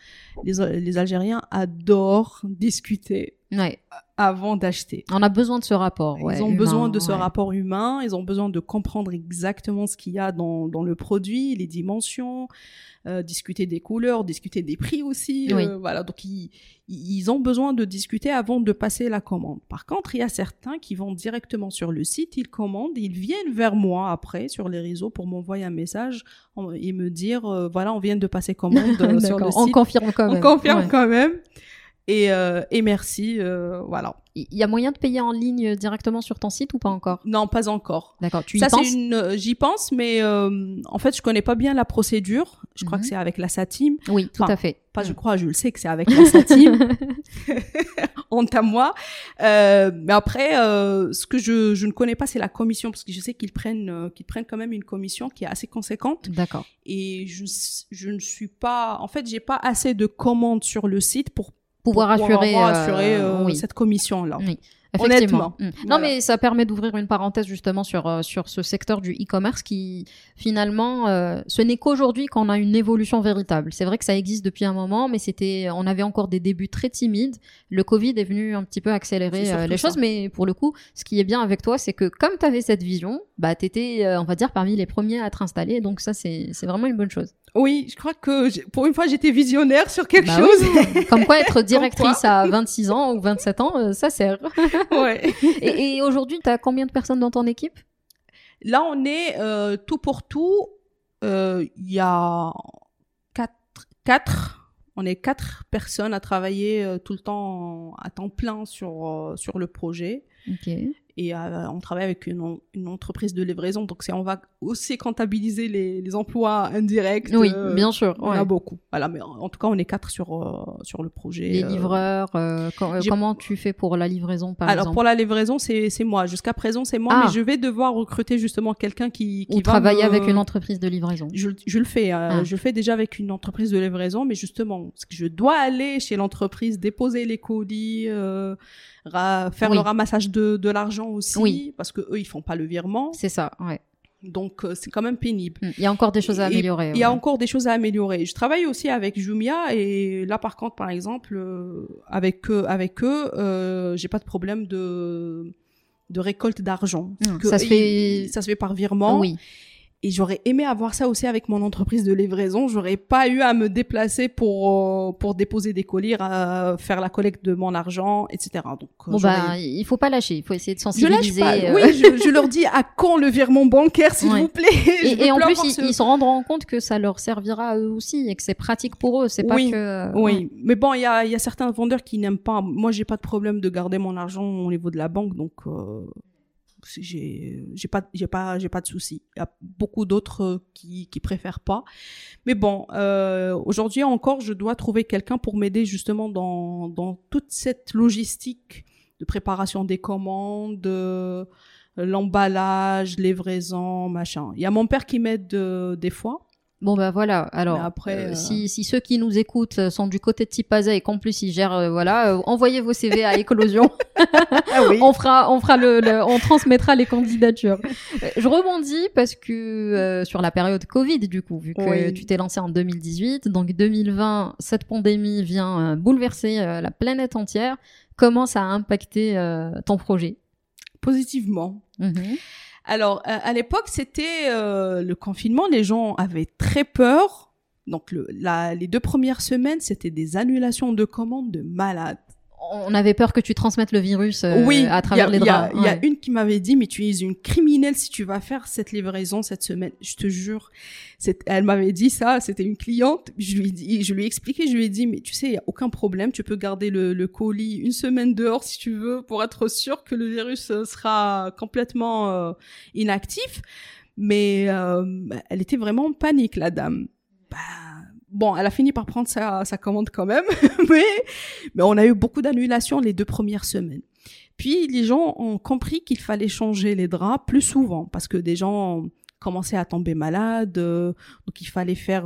adorent discuter. Ouais. Avant d'acheter. On a besoin de ce rapport. Ils ont besoin de ce rapport humain. Ils ont besoin de comprendre exactement ce qu'il y a dans le produit, les dimensions, discuter des couleurs, discuter des prix aussi. Oui. Voilà. Donc, ils ont besoin de discuter avant de passer la commande. Par contre, il y a certains qui vont directement sur le site, ils commandent, ils viennent vers moi après sur les réseaux pour m'envoyer un message et me dire, voilà, on vient de passer commande sur le site. On confirme quand même. On confirme quand même. Et merci, voilà. Il y a moyen de payer en ligne directement sur ton site ou pas encore? Non, pas encore. D'accord, tu y penses? J'y pense, mais en fait, je connais pas bien la procédure. Je crois que c'est avec la SATIM. Oui, tout à fait. Pas je crois, je le sais que c'est avec la SATIM. Honte à moi. Mais après, ce que je ne connais pas, c'est la commission, parce que je sais qu'ils prennent quand même une commission qui est assez conséquente. D'accord. Et je ne suis pas, en fait, j'ai pas assez de commandes sur le site pour pouvoir assurer cette commission-là. Oui. Effectivement. Honnêtement. Non, mais ça permet d'ouvrir une parenthèse justement sur ce secteur du e-commerce qui, finalement, ce n'est qu'aujourd'hui qu'on a une évolution véritable. C'est vrai que ça existe depuis un moment, mais on avait encore des débuts très timides. Le Covid est venu un petit peu accélérer les choses, mais pour le coup, ce qui est bien avec toi, c'est que comme tu avais cette vision, bah, t'étais, on va dire, parmi les premiers à être installé. Donc ça, c'est vraiment une bonne chose. Oui, je crois que pour une fois, j'étais visionnaire sur quelque chose. Oui. Comme quoi, être directrice à 26 ans ou 27 ans, ça sert. Ouais. Et aujourd'hui, tu as combien de personnes dans ton équipe? Là, on est tout pour tout. Il y a 4. On est 4 personnes à travailler tout le temps à temps plein sur le projet. Ok. Et on travaille avec une entreprise de livraison. Donc, on va aussi comptabiliser les emplois indirects. Oui, bien sûr. On a beaucoup. Voilà, mais en tout cas, on est 4 sur le projet. Les livreurs, comment tu fais pour la livraison, par exemple? Alors, pour la livraison, c'est moi. Jusqu'à présent, c'est moi, mais je vais devoir recruter justement quelqu'un qui va travailler avec une entreprise de livraison. Je le fais. Je le fais déjà avec une entreprise de livraison, mais justement, parce que je dois aller chez l'entreprise, déposer les colis, faire le ramassage de l'argent aussi, parce que eux, ils font pas le virement. C'est ça, ouais. Donc, c'est quand même pénible. Il y a encore des choses à améliorer. Il y a encore des choses à améliorer. Je travaille aussi avec Jumia et là, par contre, par exemple, avec eux, j'ai pas de problème de récolte d'argent. Ça se fait par virement. Oui. Et j'aurais aimé avoir ça aussi avec mon entreprise de livraison. J'aurais pas eu à me déplacer pour déposer des colis, faire la collecte de mon argent, etc. Donc, il faut pas lâcher. Il faut essayer de sensibiliser. Je lâche pas. Oui, je leur dis à quand le virement bancaire, s'il vous plaît. Et en plus, ils se rendront compte que ça leur servira à eux aussi et que c'est pratique pour eux. C'est pas que. Oui. Mais bon, il y a certains vendeurs qui n'aiment pas. Moi, j'ai pas de problème de garder mon argent au niveau de la banque, donc. J'ai pas de souci. Il y a beaucoup d'autres qui préfèrent pas. Mais bon, aujourd'hui encore, je dois trouver quelqu'un pour m'aider justement dans toute cette logistique de préparation des commandes, l'emballage, livraison, machin. Il y a mon père qui m'aide des fois. Bon bah voilà, alors après, si ceux qui nous écoutent sont du côté de Tipaza et qu'en plus ils gèrent, envoyez vos CV à Éclosion. Ah oui. on transmettra les candidatures. Je rebondis parce que sur la période Covid du coup, vu que tu t'es lancé en 2018, donc 2020, cette pandémie vient bouleverser la planète entière. Comment ça a impacté ton projet? Positivement. Alors, à l'époque, c'était le confinement. Les gens avaient très peur. Donc, les 2 premières semaines, c'était des annulations de commandes de malades. On avait peur que tu transmettes le virus à travers les draps. Il y a une qui m'avait dit, mais tu es une criminelle si tu vas faire cette livraison cette semaine. Je te jure. Elle m'avait dit ça, c'était une cliente. Je lui ai expliqué, je lui ai dit, mais tu sais, il y a aucun problème. Tu peux garder le colis une semaine dehors si tu veux pour être sûr que le virus sera complètement inactif. Mais elle était vraiment en panique, la dame. Bon, elle a fini par prendre sa commande quand même, mais on a eu beaucoup d'annulations les 2 premières semaines. Puis les gens ont compris qu'il fallait changer les draps plus souvent parce que des gens commençaient à tomber malades, donc il fallait faire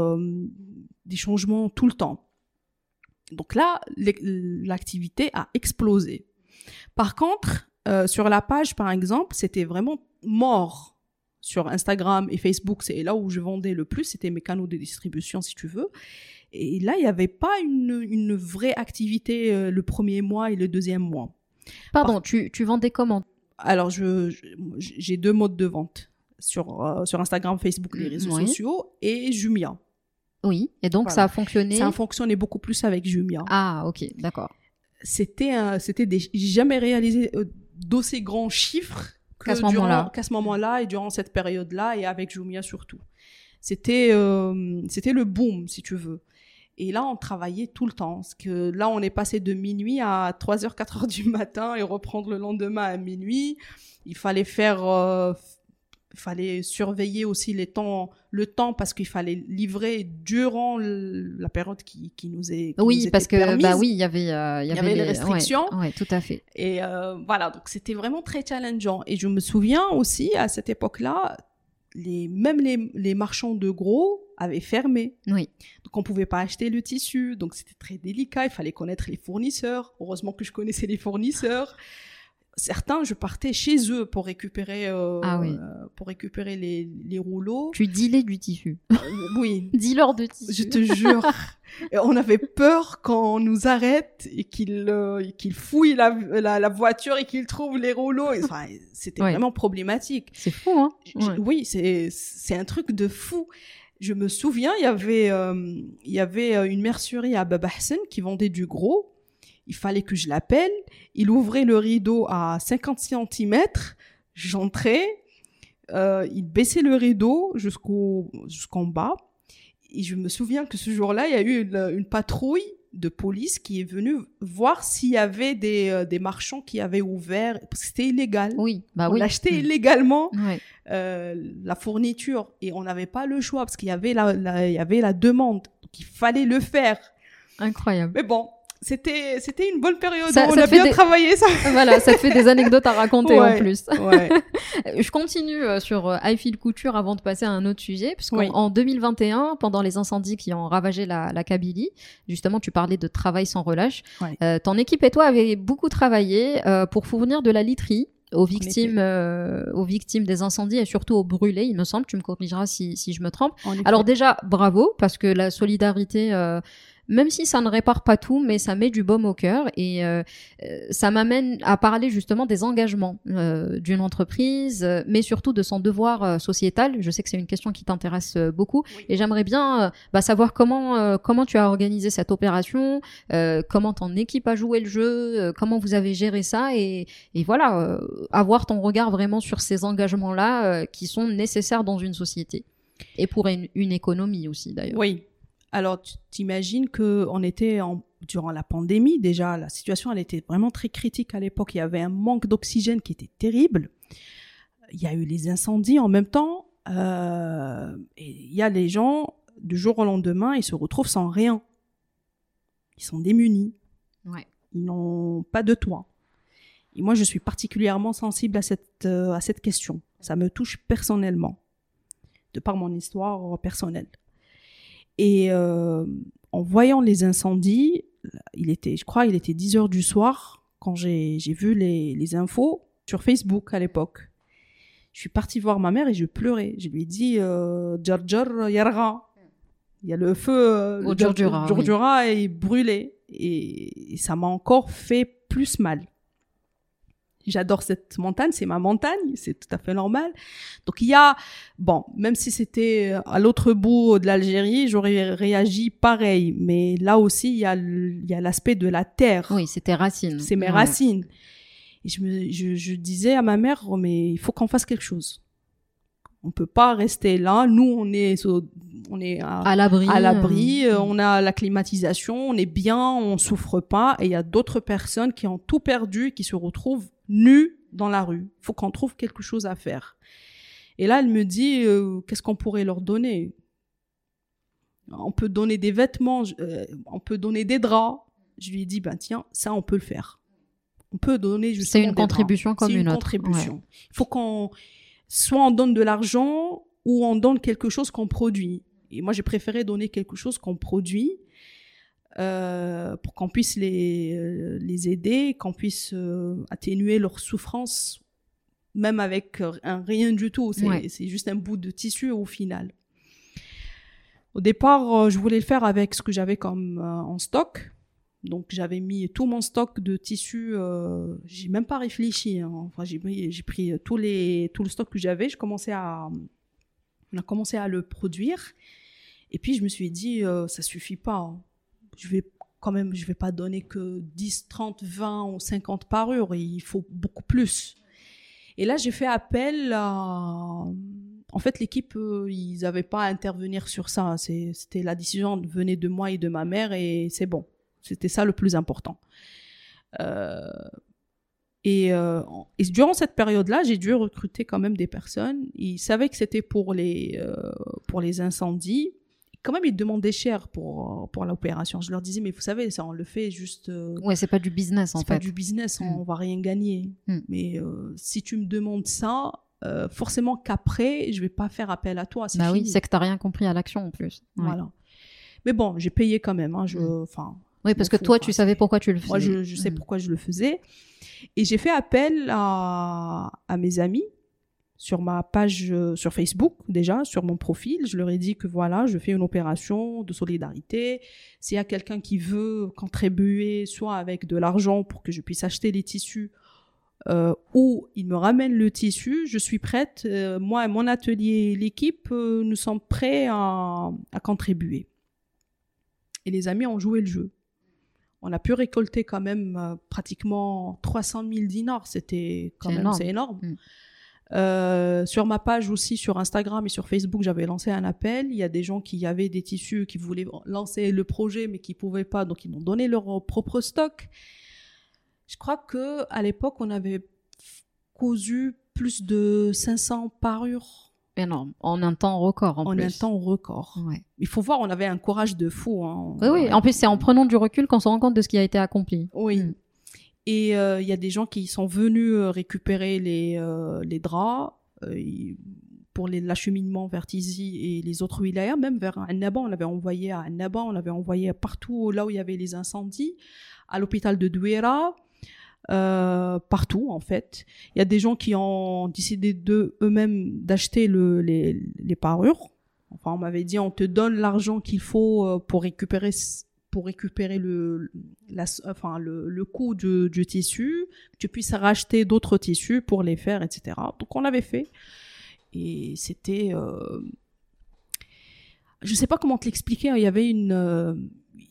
des changements tout le temps. Donc là, l'activité a explosé. Par contre, sur la page, par exemple, c'était vraiment mort. Sur Instagram et Facebook, c'est là où je vendais le plus, c'était mes canaux de distribution, si tu veux. Et là, il n'y avait pas une vraie activité le premier mois et le deuxième mois. Pardon, tu vendais comment? Alors, j'ai 2 modes de vente. Sur Instagram, Facebook, les réseaux sociaux, et Jumia. Oui, et donc ça a fonctionné? Ça a fonctionné beaucoup plus avec Jumia. Ah, ok, d'accord. J'ai jamais réalisé d'aussi grands chiffres qu'à ce moment-là et durant cette période-là et avec Jumia surtout. C'était le boom, si tu veux. Et là, on travaillait tout le temps. Parce que là, on est passé de minuit à 3h, 4h du matin et reprendre le lendemain à minuit. Il fallait surveiller aussi le temps parce qu'il fallait livrer durant la période qui nous est oui, parce que permise. Il y avait les restrictions. Ouais, tout à fait. Et voilà, donc c'était vraiment très challengeant. Et je me souviens aussi à cette époque-là, même les marchands de gros avaient fermé. Oui. Donc on pouvait pas acheter le tissu, donc c'était très délicat. Il fallait connaître les fournisseurs. Heureusement que je connaissais les fournisseurs. Certains, je partais chez eux pour récupérer, les rouleaux. Tu dealais du tissu. Oui. Dealer de tissu. Je te jure. Et on avait peur qu'on nous arrête et qu'il fouille la voiture et qu'il trouve les rouleaux. Enfin, c'était vraiment problématique. C'est fou, hein? Oui, c'est un truc de fou. Je me souviens, il y avait une mercerie à Baba Hassan qui vendait du gros. Il fallait que je l'appelle. Il ouvrait le rideau à 50 cm. J'entrais. Il baissait le rideau jusqu'en bas. Et je me souviens que ce jour-là, il y a eu une patrouille de police qui est venu voir s'il y avait des marchands qui avaient ouvert, parce que c'était illégal. Oui, bah on oui. achetait illégalement Ouais. la fourniture et on n'avait pas le choix parce qu'il y avait il y avait la demande. Donc, il fallait le faire. Incroyable. Mais bon, c'était une bonne période. Ça On a te fait bien travaillé ça. Voilà, ça te fait des anecdotes à raconter Ouais, en plus. ouais. Je continue sur I Feel Couture avant de passer à un autre sujet, puisqu'en Oui. en 2021, pendant les incendies qui ont ravagé la Kabylie, justement, tu parlais de travail sans relâche. Ouais. Ton équipe et toi avez beaucoup travaillé pour fournir de la literie aux victimes des incendies et surtout aux brûlés, il me semble. Tu me corrigeras si je me trompe. En effet. Alors déjà, bravo, parce que la solidarité, même si ça ne répare pas tout, mais ça met du baume au cœur et ça m'amène à parler justement des engagements d'une entreprise, mais surtout de son devoir sociétal. Je sais que c'est une question qui t'intéresse beaucoup et j'aimerais bien savoir comment tu as organisé cette opération, comment ton équipe a joué le jeu, comment vous avez géré ça et voilà, avoir ton regard vraiment sur ces engagements-là qui sont nécessaires dans une société et pour une économie aussi d'ailleurs. Oui. Alors, tu t'imagines qu'on était durant la pandémie, déjà, la situation, elle était vraiment très critique à l'époque. Il y avait un manque d'oxygène qui était terrible. Il y a eu les incendies en même temps. Et il y a les gens, du jour au lendemain, ils se retrouvent sans rien. Ils sont démunis. Ouais. Ils n'ont pas de toit. Et moi, je suis particulièrement sensible à cette question. Ça me touche personnellement, de par mon histoire personnelle. Et en voyant les incendies, il était 10h du soir quand j'ai vu les infos sur Facebook à l'époque. Je suis partie voir ma mère et je pleurais. Je lui ai dit Djar Yarra. Il y a le feu, Au Djurdjura, Djurdjura est brûlé et ça m'a encore fait plus mal. J'adore cette montagne, c'est ma montagne, c'est tout à fait normal. Donc il y a, même si c'était à l'autre bout de l'Algérie, j'aurais réagi pareil. Mais là aussi, il y a l'aspect de la terre. Oui, c'est tes racines. C'est mes racines. Et je disais à ma mère, mais il faut qu'on fasse quelque chose. On peut pas rester là. Nous, on est à l'abri. On a la climatisation, on est bien, on souffre pas. Et il y a d'autres personnes qui ont tout perdu, qui se retrouvent nues dans la rue. Il faut qu'on trouve quelque chose à faire. Et là, elle me dit, qu'est-ce qu'on pourrait leur donner? On peut donner des vêtements, on peut donner des draps. Je lui ai dit, tiens, ça, on peut le faire. On peut donner justement c'est une contribution draps. comme une autre. Contribution. Ouais. Il faut soit on donne de l'argent ou on donne quelque chose qu'on produit. Et moi, j'ai préféré donner quelque chose qu'on produit pour qu'on puisse les aider, qu'on puisse atténuer leur souffrance, même avec un rien du tout. C'est juste un bout de tissu au final. Au départ, je voulais le faire avec ce que j'avais comme en stock. Donc, j'avais mis tout mon stock de tissus. J'ai même pas réfléchi. Enfin, j'ai pris tout le stock que j'avais. On a commencé à le produire. Et puis, je me suis dit, ça suffit pas. Je vais pas donner que 10, 30, 20 ou 50 parures. Il faut beaucoup plus. Et là, j'ai fait appel à... En fait, l'équipe, ils n'avaient pas à intervenir sur ça. C'était la décision venait de moi et de ma mère et c'est bon. C'était ça le plus important. Et durant cette période-là, j'ai dû recruter quand même des personnes. Ils savaient que c'était pour les incendies. Quand même, ils demandaient cher pour l'opération. Je leur disais, mais vous savez, ça, on le fait juste... Ouais, c'est pas du business, en fait. C'est pas du business, on va rien gagner. Mais si tu me demandes ça, forcément qu'après, je vais pas faire appel à toi. Oui, c'est que t'as rien compris à l'action, en plus. Ouais. Voilà. Mais bon, j'ai payé quand même. Oui, parce que toi, tu savais pourquoi tu le faisais. Moi, je sais pourquoi je le faisais. Et j'ai fait appel à mes amis sur ma page sur Facebook, déjà, sur mon profil. Je leur ai dit que voilà, je fais une opération de solidarité. S'il y a quelqu'un qui veut contribuer, soit avec de l'argent pour que je puisse acheter les tissus, ou il me ramène le tissu, je suis prête. Moi et mon atelier, l'équipe, nous sommes prêts à contribuer. Et les amis ont joué le jeu. On a pu récolter quand même pratiquement 300 000 dinars. C'est énorme. Sur ma page aussi, sur Instagram et sur Facebook, j'avais lancé un appel. Il y a des gens qui avaient des tissus, qui voulaient lancer le projet, mais qui pouvaient pas, donc ils m'ont donné leur propre stock. Je crois que à l'époque, on avait cousu plus de 500 parures. Énorme. En un temps record, en plus. En un temps record. Ouais. Il faut voir, on avait un courage de fou. Hein. Oui. En plus, c'est en prenant du recul qu'on se rend compte de ce qui a été accompli. Oui. Et il y a des gens qui sont venus récupérer les draps pour l'acheminement vers Tizi et les autres wilayas, même vers Annaba. On l'avait envoyé à Annaba, on l'avait envoyé partout là où il y avait les incendies, à l'hôpital de Douéra, partout en fait. Il y a des gens qui ont décidé eux-mêmes d'acheter les parures. Enfin, on m'avait dit, on te donne l'argent qu'il faut pour récupérer le coût du tissu, que tu puisses racheter d'autres tissus pour les faire, etc. Donc on l'avait fait. Et c'était... je sais pas comment te l'expliquer, il y avait une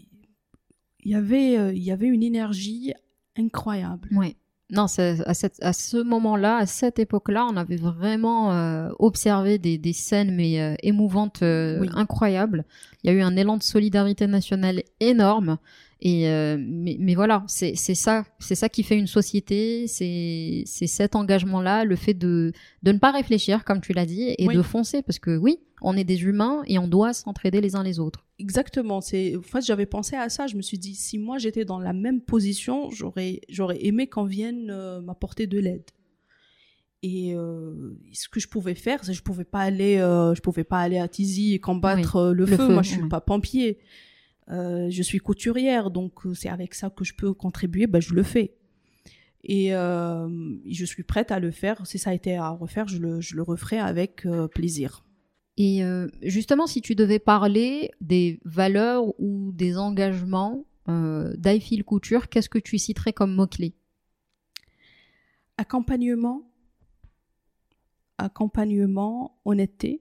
énergie incroyable. Oui. Non, à ce moment-là, à cette époque-là, on avait vraiment observé des scènes mais émouvantes, incroyables. Il y a eu un élan de solidarité nationale énorme. Et mais voilà, c'est ça qui fait une société. C'est cet engagement-là, le fait de ne pas réfléchir, comme tu l'as dit, et de foncer, parce que oui, on est des humains et on doit s'entraider les uns les autres. Exactement. En fait, j'avais pensé à ça. Je me suis dit, si moi j'étais dans la même position, j'aurais aimé qu'on vienne m'apporter de l'aide. Et ce que je pouvais faire, c'est que je pouvais pas aller à Tizi et combattre le feu. Moi, je suis pas pompier. Je suis couturière, donc c'est avec ça que je peux contribuer. Je le fais. Et je suis prête à le faire. Si ça a été à refaire, je le referai avec plaisir. Et justement, si tu devais parler des valeurs ou des engagements d'I Feel Couture, qu'est-ce que tu citerais comme mot-clé ? Accompagnement, honnêteté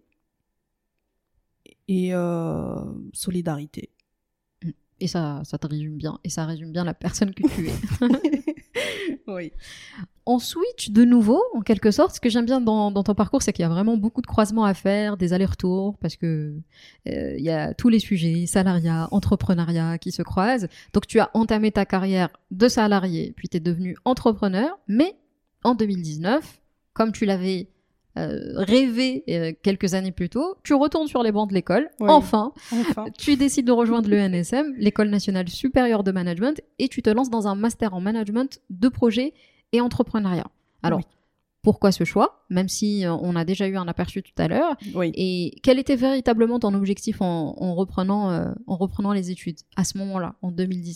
et solidarité. Et ça te résume bien. Et ça résume bien la personne que tu es. Oui. On switch de nouveau, en quelque sorte. Ce que j'aime bien dans ton parcours, c'est qu'il y a vraiment beaucoup de croisements à faire, des allers-retours, parce que il y a tous les sujets, salariat, entrepreneuriat, qui se croisent. Donc, tu as entamé ta carrière de salarié, puis tu es devenu entrepreneur. Mais en 2019, comme tu l'avais rêvé quelques années plus tôt, tu retournes sur les bancs de l'école. Oui. Enfin, tu décides de rejoindre l'ENSM, l'École nationale supérieure de management, et tu te lances dans un master en management de projet et entrepreneuriat. Alors, pourquoi ce choix, même si on a déjà eu un aperçu tout à l'heure, et quel était véritablement ton objectif en reprenant les études à ce moment-là, en 2019 ?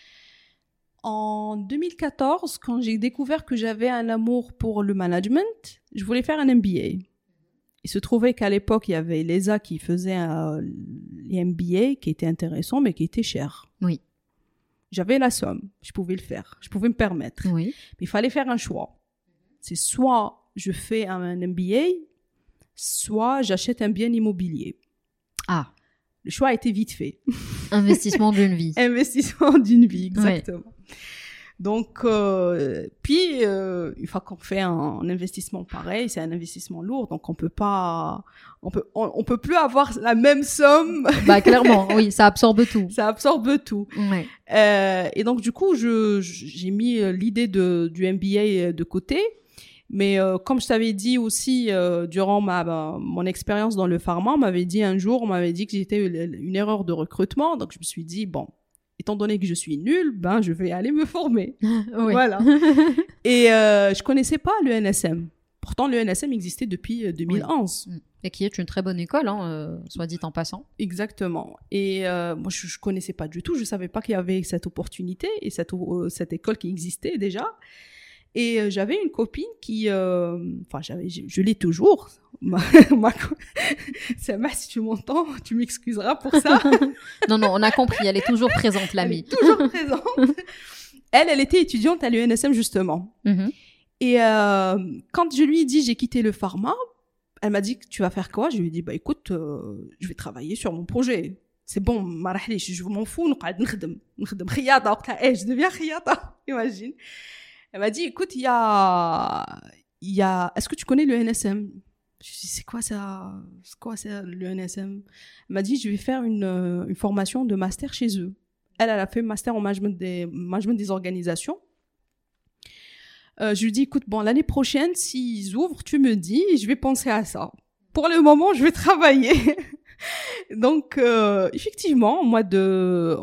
En 2014, quand j'ai découvert que j'avais un amour pour le management, je voulais faire un MBA. Il se trouvait qu'à l'époque, il y avait l'ESA qui faisait les MBA qui étaient intéressants, mais qui étaient chers. Oui. J'avais la somme, je pouvais le faire, je pouvais me permettre. Oui. Mais il fallait faire un choix. C'est soit je fais un MBA, soit j'achète un bien immobilier. Ah. Le choix a été vite fait. Investissement d'une vie. Investissement d'une vie, exactement. Ouais. Donc, puis, une fois qu'on fait un investissement pareil, c'est un investissement lourd, donc on peut plus avoir la même somme. Clairement, oui, ça absorbe tout. Ça absorbe tout. Ouais. Et donc, du coup, j'ai mis l'idée du MBA de côté. Mais comme je t'avais dit aussi, durant mon expérience dans le pharma, on m'avait dit que j'étais une erreur de recrutement. Donc, je me suis dit, bon, étant donné que je suis nulle, je vais aller me former. Oui. Voilà. Et je connaissais pas l'ENSM. Pourtant, l'ENSM existait depuis 2011. Oui. Et qui est une très bonne école, soit dit en passant. Exactement. Et moi, je connaissais pas du tout. Je savais pas qu'il y avait cette opportunité et cette école qui existait déjà. Et j'avais une copine qui, je l'ai toujours. Sama, si tu m'entends, tu m'excuseras pour ça. Non, on a compris. Elle est toujours présente, l'amie. Elle est toujours présente. Elle était étudiante à l'UNSM, justement. Mm-hmm. Et quand je lui ai dit j'ai quitté le pharma, elle m'a dit tu vas faire quoi? Je lui ai dit écoute, je vais travailler sur mon projet. C'est bon, je m'en fous, je deviens khiyata, imagine. Elle m'a dit, écoute, il y a est-ce que tu connais le NSM? Je dis, c'est quoi ça, le NSM? Elle m'a dit, je vais faire une formation de master chez eux. Elle a fait master en management des organisations. Je lui dis, écoute, bon, l'année prochaine, s'ils ouvrent, tu me dis, je vais penser à ça. Pour le moment, je vais travailler. Donc, effectivement, en mois de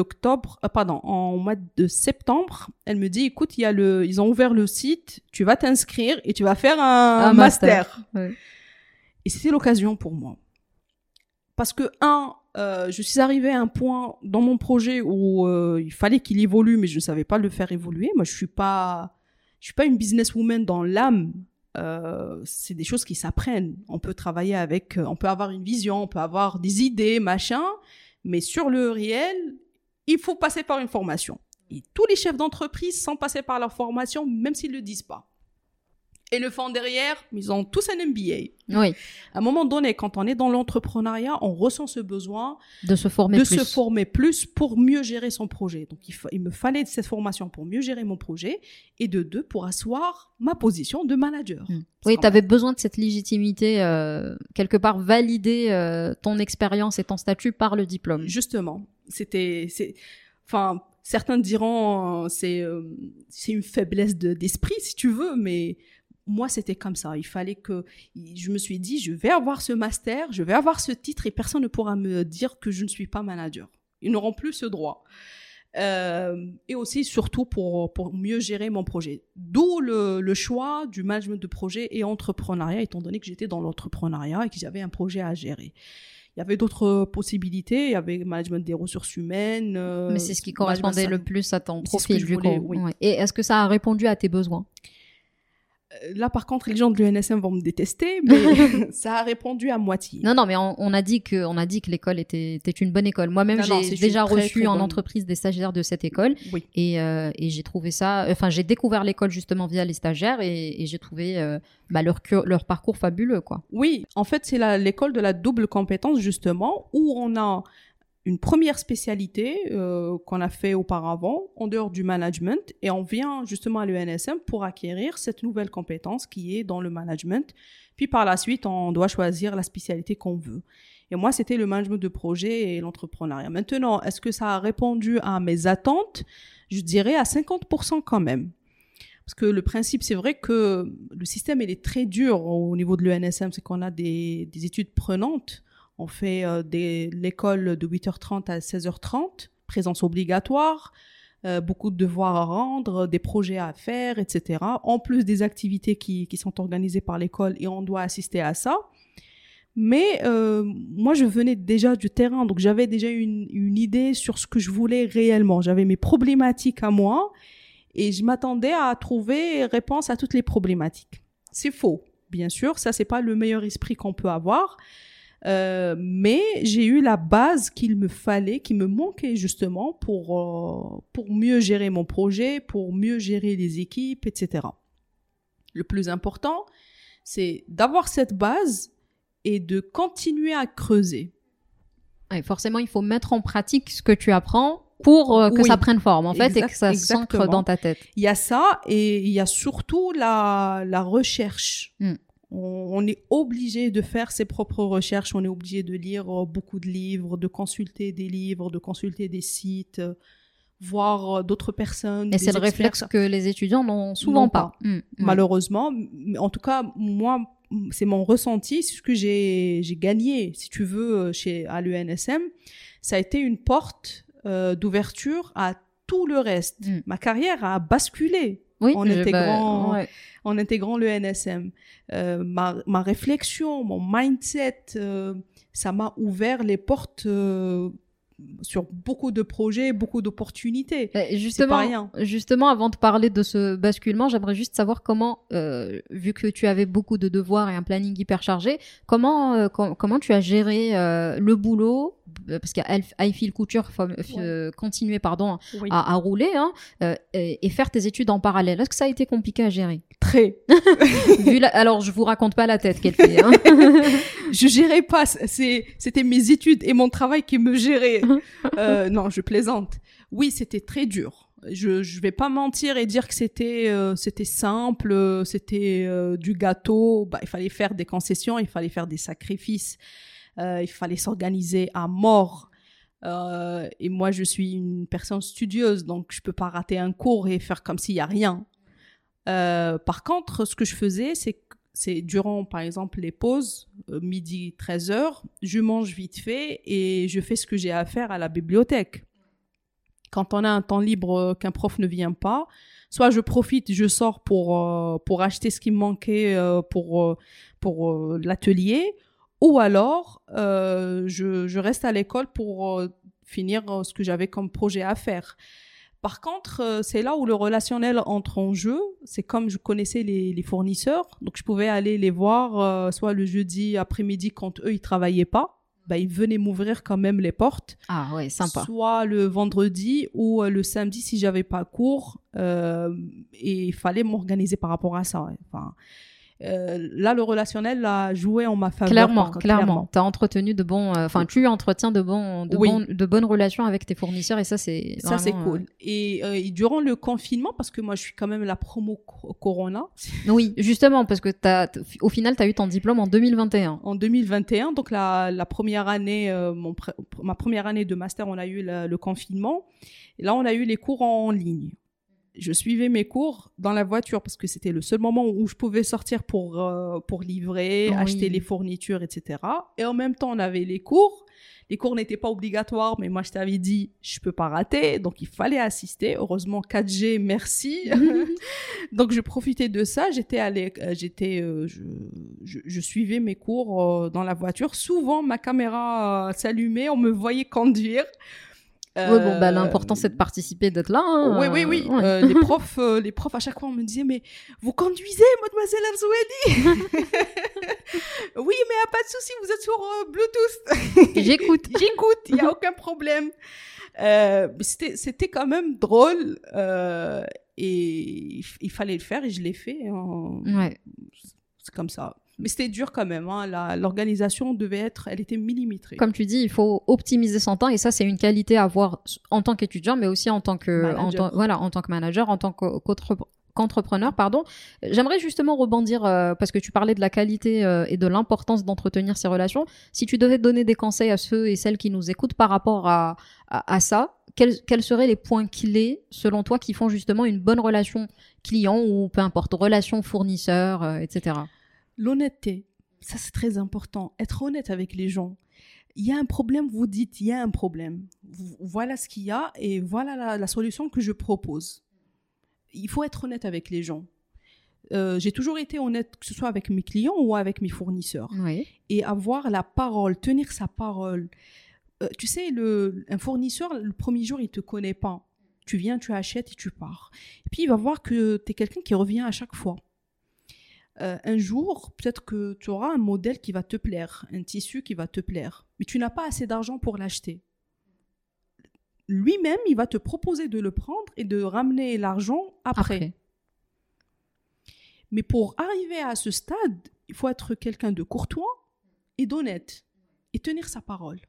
septembre, elle me dit, écoute, ils ont ouvert le site, tu vas t'inscrire et tu vas faire un master. Ouais. Et c'était l'occasion pour moi. Parce que, je suis arrivée à un point dans mon projet où il fallait qu'il évolue, mais je ne savais pas le faire évoluer. Moi, je suis pas une businesswoman dans l'âme. C'est des choses qui s'apprennent. On peut travailler avec, on peut avoir une vision, on peut avoir des idées, machin, mais sur le réel, il faut passer par une formation. Et tous les chefs d'entreprise sont passés par leur formation, même s'ils le disent pas. Et le fond derrière, ils ont tous un MBA. Oui. À un moment donné, quand on est dans l'entrepreneuriat, on ressent ce besoin de se former plus pour mieux gérer son projet. Donc, il me fallait cette formation pour mieux gérer mon projet et de deux, pour asseoir ma position de manager. Oui, tu avais besoin de cette légitimité, quelque part valider ton expérience et ton statut par le diplôme. Justement. Certains diront c'est une faiblesse d'esprit, si tu veux, mais moi, c'était comme ça. Je me suis dit, je vais avoir ce master, je vais avoir ce titre et personne ne pourra me dire que je ne suis pas manager. Ils n'auront plus ce droit. Et aussi, surtout, pour mieux gérer mon projet. D'où le choix du management de projet et entrepreneuriat, étant donné que j'étais dans l'entrepreneuriat et que j'avais un projet à gérer. Il y avait d'autres possibilités. Il y avait management des ressources humaines. Mais c'est ce qui correspondait le plus à ton profil, du coup. Oui. Ouais. Et est-ce que ça a répondu à tes besoins? Là, par contre, les gens de l'ENSM vont me détester, mais ça a répondu à moitié. Non, mais on a dit que l'école était une bonne école. Moi-même, j'ai déjà reçu en entreprise des stagiaires de cette école. Oui. Et j'ai trouvé ça... Enfin, j'ai découvert l'école justement via les stagiaires et j'ai trouvé leur parcours fabuleux, quoi. Oui, en fait, c'est l'école de la double compétence, justement, où on a une première spécialité qu'on a fait auparavant en dehors du management et on vient justement à l'ENSM pour acquérir cette nouvelle compétence qui est dans le management. Puis par la suite, on doit choisir la spécialité qu'on veut. Et moi, c'était le management de projet et l'entrepreneuriat. Maintenant, est-ce que ça a répondu à mes attentes? Je dirais à 50% quand même. Parce que le principe, c'est vrai que le système, il est très dur au niveau de l'ENSM, c'est qu'on a des études prenantes. On fait l'école de 8h30 à 16h30, présence obligatoire, beaucoup de devoirs à rendre, des projets à faire, etc. En plus des activités qui sont organisées par l'école et on doit assister à ça. Mais moi, je venais déjà du terrain, donc j'avais déjà une idée sur ce que je voulais réellement. J'avais mes problématiques à moi et je m'attendais à trouver réponse à toutes les problématiques. C'est faux, bien sûr. Ça, c'est pas le meilleur esprit qu'on peut avoir. Mais j'ai eu la base qu'il me fallait, qui me manquait justement pour mieux gérer mon projet, pour mieux gérer les équipes, etc. Le plus important, c'est d'avoir cette base et de continuer à creuser. Ouais, forcément, il faut mettre en pratique ce que tu apprends pour que ça prenne forme, en fait, et que ça s'ancre dans ta tête. Il y a ça et il y a surtout la recherche. On est obligé de faire ses propres recherches, on est obligé de lire beaucoup de livres, de consulter des livres, de consulter des sites, voir d'autres personnes. Et c'est le réflexe que les étudiants n'ont souvent pas. Malheureusement. En tout cas, moi, c'est mon ressenti, c'est ce que j'ai gagné, si tu veux, à l'ENSM. Ça a été une porte d'ouverture à tout le reste. Ma carrière a basculé. Oui, en intégrant le NSM. Ma réflexion, mon mindset, ça m'a ouvert les portes sur beaucoup de projets, beaucoup d'opportunités. Justement, avant de parler de ce basculement, j'aimerais juste savoir comment, vu que tu avais beaucoup de devoirs et un planning hyper chargé, comment tu as géré le boulot, parce qu'I-Fil Couture continuait à rouler, et faire tes études en parallèle. Est-ce que ça a été compliqué à gérer? Très. Alors, je vous raconte pas la tête qu'elle fait. Je gérais pas. C'était mes études et mon travail qui me géraient. Non, je plaisante. Oui, c'était très dur. Je vais pas mentir et dire que c'était simple, c'était du gâteau. Bah, il fallait faire des concessions, il fallait faire des sacrifices, il fallait s'organiser à mort. Et moi, je suis une personne studieuse, donc je peux pas rater un cours et faire comme s'il y a rien. Par contre, ce que je faisais, c'est durant, par exemple, les pauses, midi 13h, je mange vite fait et je fais ce que j'ai à faire à la bibliothèque. Quand on a un temps libre qu'un prof ne vient pas, soit je profite, je sors pour acheter ce qui me manquait pour l'atelier, ou alors je reste à l'école pour finir ce que j'avais comme projet à faire. Par contre, c'est là où le relationnel entre en jeu. C'est comme je connaissais les fournisseurs, donc je pouvais aller les voir soit le jeudi après-midi quand eux ils travaillaient pas. Bah, ils venaient m'ouvrir quand même les portes. Ah ouais, sympa. Soit le vendredi ou le samedi si j'avais pas cours. Et il fallait m'organiser par rapport à ça. Ouais. Enfin, là, le relationnel a joué en ma faveur. Clairement. T'as entretenu tu entretiens de bonnes relations avec tes fournisseurs et ça, c'est ça, c'est cool. Et durant le confinement, parce que moi, je suis quand même la promo Corona. Oui, justement, parce que au final, t'as eu ton diplôme en 2021. En 2021, donc la première année, ma première année de master, on a eu le confinement. Et là, on a eu les cours en ligne. Je suivais mes cours dans la voiture parce que c'était le seul moment où je pouvais sortir pour livrer, acheter les fournitures, etc. Et en même temps, on avait les cours. Les cours n'étaient pas obligatoires, mais moi, je t'avais dit, je peux pas rater. Donc, il fallait assister. Heureusement, 4G, merci. Donc, je profitais de ça. Je suivais mes cours dans la voiture. Souvent, ma caméra s'allumait, on me voyait conduire. Oui, l'important c'est de participer, d'être là. Hein. Oui. Ouais. Les profs, à chaque fois, on me disaient, mais vous conduisez, mademoiselle Al-Zouedi? Oui, mais y a pas de souci, vous êtes sur Bluetooth. J'écoute, il y a aucun problème. C'était quand même drôle et il fallait le faire et je l'ai fait. Ouais. C'est comme ça. Mais c'était dur quand même. Hein. L'organisation elle était millimétrée. Comme tu dis, il faut optimiser son temps et ça, c'est une qualité à avoir en tant qu'étudiant, mais aussi en tant que manager, en tant qu'entrepreneur, pardon. J'aimerais justement rebondir parce que tu parlais de la qualité et de l'importance d'entretenir ces relations. Si tu devais donner des conseils à ceux et celles qui nous écoutent par rapport à ça, quels seraient les points clés selon toi qui font justement une bonne relation client ou peu importe, relation fournisseur, etc. L'honnêteté, ça c'est très important. Être honnête avec les gens. Il y a un problème, vous dites, il y a un problème. Voilà ce qu'il y a et voilà la solution que je propose. Il faut être honnête avec les gens. J'ai toujours été honnête, que ce soit avec mes clients ou avec mes fournisseurs. Oui. Et avoir la parole, tenir sa parole. Tu sais, un fournisseur, le premier jour, il ne te connaît pas. Tu viens, tu achètes et tu pars. Et puis, il va voir que tu es quelqu'un qui revient à chaque fois. Un jour, peut-être que tu auras un modèle qui va te plaire, un tissu qui va te plaire, mais tu n'as pas assez d'argent pour l'acheter. Lui-même, il va te proposer de le prendre et de ramener l'argent après. Mais pour arriver à ce stade, il faut être quelqu'un de courtois et d'honnête et tenir sa parole.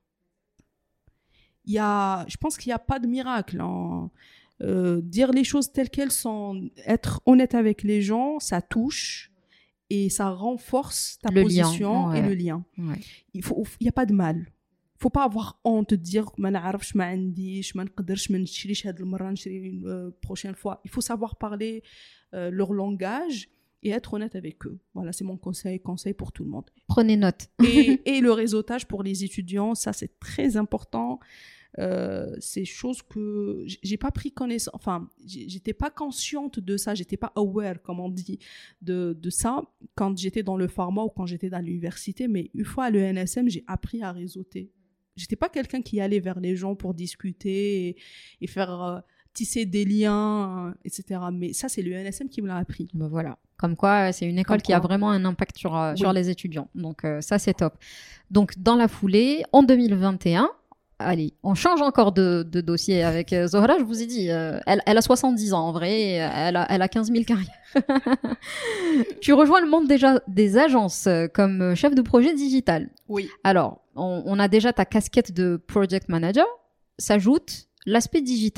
Je pense qu'il n'y a pas de miracle. Dire les choses telles qu'elles sont, être honnête avec les gens, ça touche. Et ça renforce ta position et le lien. Ouais. Il n'y a pas de mal. Il ne faut pas avoir honte de dire « ma n'arrafsh ma عنديش ma نقدرش ما نشريش هاد المرة نشري une prochaine fois ». Il faut savoir parler leur langage et être honnête avec eux. Voilà, c'est mon conseil pour tout le monde. Prenez note. et le réseautage pour les étudiants, ça c'est très important. C'est chose que j'ai pas pris connaissance, enfin j'étais pas consciente de ça, j'étais pas aware comme on dit de ça quand j'étais dans le pharma ou quand j'étais dans l'université, mais une fois à l'ENSM j'ai appris à réseauter. J'étais pas quelqu'un qui allait vers les gens pour discuter et faire tisser des liens, etc. Mais ça c'est l'ENSM qui me l'a appris. Ben voilà. Comme quoi, c'est une école qui a vraiment un impact sur les étudiants. Donc ça c'est top. Donc dans la foulée, en 2021, allez, on change encore de dossier avec Zohra. Je vous ai dit, elle a 70 ans en vrai, elle a 15 000 carrières. Tu rejoins le monde déjà des agences comme chef de projet digital. Oui. Alors, on a déjà ta casquette de project manager, s'ajoute l'aspect digital.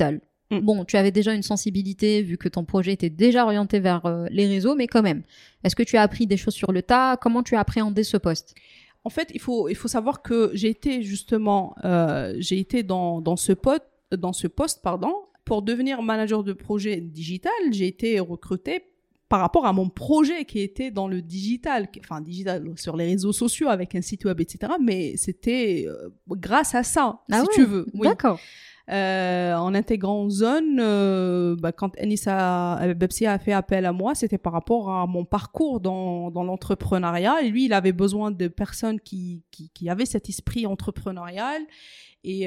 Bon, tu avais déjà une sensibilité vu que ton projet était déjà orienté vers les réseaux, mais quand même. Est-ce que tu as appris des choses sur le tas? Comment tu as appréhendé ce poste? En fait, il faut savoir que j'ai été justement, dans ce poste, pardon, pour devenir manager de projet digital. J'ai été recrutée par rapport à mon projet qui était dans le digital, sur les réseaux sociaux avec un site web, etc. Mais c'était grâce à ça, tu veux. Oui. D'accord. En intégrant Zone, quand Enisa Bepsi a fait appel à moi, c'était par rapport à mon parcours dans l'entrepreneuriat. Et lui, il avait besoin de personnes qui avaient cet esprit entrepreneurial et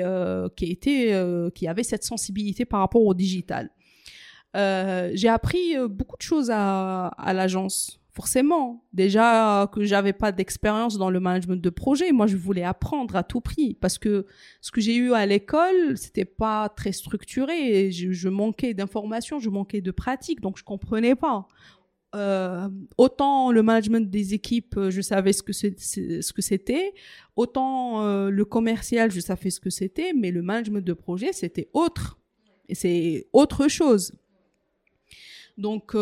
qui avaient cette sensibilité par rapport au digital. J'ai appris beaucoup de choses à l'agence. Forcément, déjà que j'avais pas d'expérience dans le management de projet, moi je voulais apprendre à tout prix parce que ce que j'ai eu à l'école, c'était pas très structuré, je manquais d'informations, je manquais de pratique, donc je comprenais pas. Autant le management des équipes, je savais ce que c'était, autant le commercial, je savais ce que c'était, mais le management de projet, c'était autre. Et c'est autre chose. Donc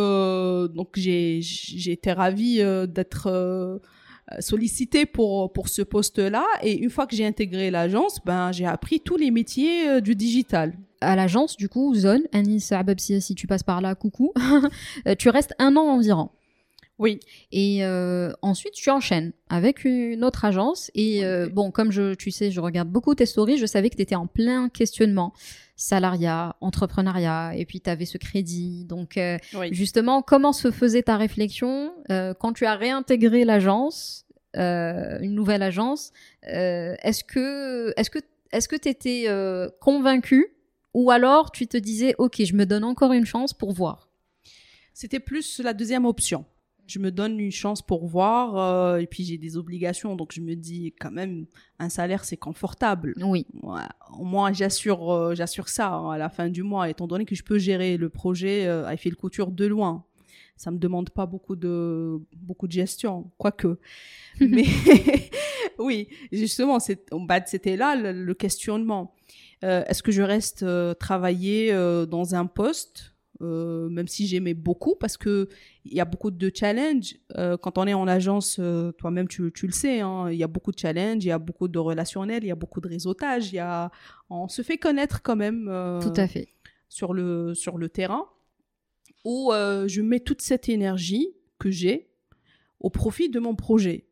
j'ai été ravie d'être sollicitée pour ce poste-là. Et une fois que j'ai intégré l'agence, j'ai appris tous les métiers du digital. À l'agence, du coup, Zone, Anis Ababsi, si tu passes par là, coucou, tu restes 1 an environ. Oui. Et ensuite, tu enchaînes avec une autre agence. Et bon, comme tu sais, je regarde beaucoup tes stories, je savais que tu étais en plein questionnement. Salariat, entrepreneuriat, et puis tu avais ce crédit. Donc, justement, comment se faisait ta réflexion quand tu as réintégré l'agence, une nouvelle agence? Est-ce que tu étais convaincu ou alors tu te disais, OK, je me donne encore une chance pour voir? C'était plus la deuxième option. Je me donne une chance pour voir et puis j'ai des obligations, donc je me dis quand même un salaire c'est confortable. Oui. Ouais, au moins j'assure ça à la fin du mois, étant donné que je peux gérer le projet Eiffel Couture de loin. Ça me demande pas beaucoup de gestion, quoique. Mais oui, justement c'était là le questionnement. Est-ce que je reste travailler dans un poste? Même si j'aimais beaucoup, parce que il y a beaucoup de challenges quand on est en agence, toi-même tu le sais, hein, il y a beaucoup de challenges, il y a beaucoup de relationnel, il y a beaucoup de réseautage, on se fait connaître quand même tout à fait sur le terrain, où je mets toute cette énergie que j'ai au profit de mon projet.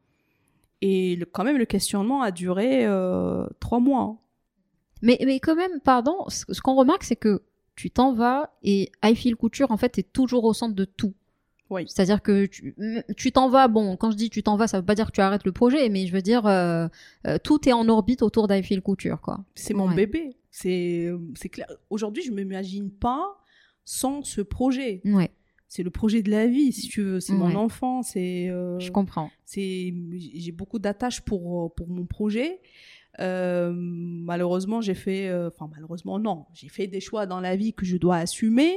Et quand même le questionnement a duré 3 mois. Mais quand même, pardon, ce qu'on remarque, c'est que tu t'en vas et Eiffel Couture, en fait, est toujours au centre de tout. Oui. C'est-à-dire que tu t'en vas, bon, quand je dis tu t'en vas, ça veut pas dire que tu arrêtes le projet, mais je veux dire, tout est en orbite autour d'Eiffel Couture, quoi. C'est mon bébé. C'est clair. Aujourd'hui, je m'imagine pas sans ce projet. Ouais. C'est le projet de la vie, si tu veux. C'est mon enfant. Je comprends. J'ai beaucoup d'attaches pour mon projet. Malheureusement, j'ai fait des choix dans la vie que je dois assumer.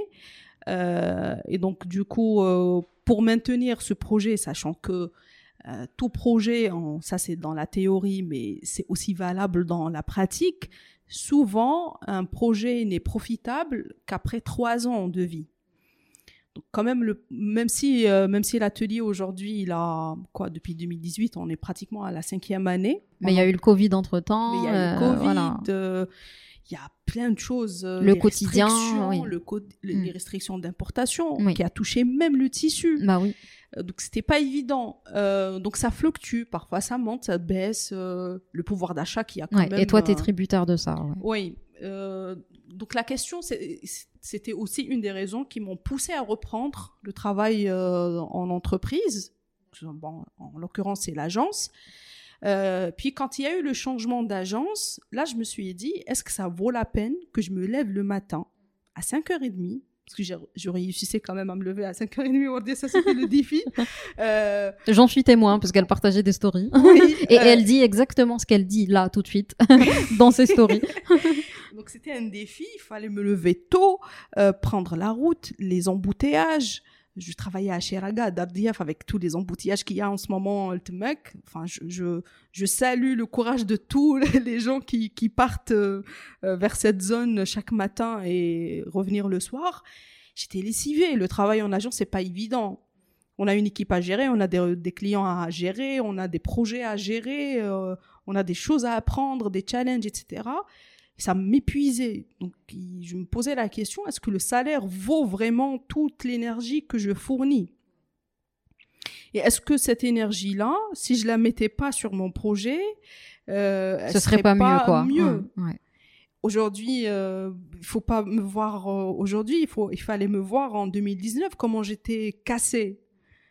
Et donc, du coup, pour maintenir ce projet, sachant que tout projet, ça c'est dans la théorie, mais c'est aussi valable dans la pratique, souvent, un projet n'est profitable qu'après 3 ans de vie. Donc, quand même, même si l'atelier aujourd'hui, il a depuis 2018, on est pratiquement à la 5e année. Mais il y a eu le Covid entre-temps. Mais il y a eu le Covid, il y a plein de choses. Le quotidien, les restrictions d'importation qui a touché même le tissu. Bah oui. Donc c'était pas évident. Donc ça fluctue, parfois ça monte, ça baisse. Le pouvoir d'achat qui a quand même. Et toi, t'es tributaire de ça. Oui. Donc la question, c'était aussi une des raisons qui m'ont poussée à reprendre le travail en entreprise. Bon, en l'occurrence, c'est l'agence. Puis quand il y a eu le changement d'agence, là, je me suis dit, est-ce que ça vaut la peine que je me lève le matin à 5h30? Parce que je réussissais quand même à me lever à 5h30, on va dire, ça c'était le défi. J'en suis témoin, parce qu'elle partageait des stories. Oui, et elle dit exactement ce qu'elle dit là, tout de suite, dans ses stories. Donc c'était un défi, il fallait me lever tôt, prendre la route, les embouteillages. je travaillais à Cheraga, à Dardiaf, avec tous les embouteillages qu'il y a en ce moment, enfin, je salue le courage de tous les gens qui partent vers cette zone chaque matin et revenir le soir. J'étais lessivée. Le travail en agence, c'est pas évident. On a une équipe à gérer, on a des clients à gérer, on a des projets à gérer, on a des choses à apprendre, des challenges, etc. Et ça m'épuisait. Donc, je me posais la question, est-ce que le salaire vaut vraiment toute l'énergie que je fournis ? Et est-ce que cette énergie-là, si je la mettais pas sur mon projet, ce serait pas mieux, quoi. Ouais. Aujourd'hui, il faut pas me voir aujourd'hui, il fallait me voir en 2019, comment j'étais cassée.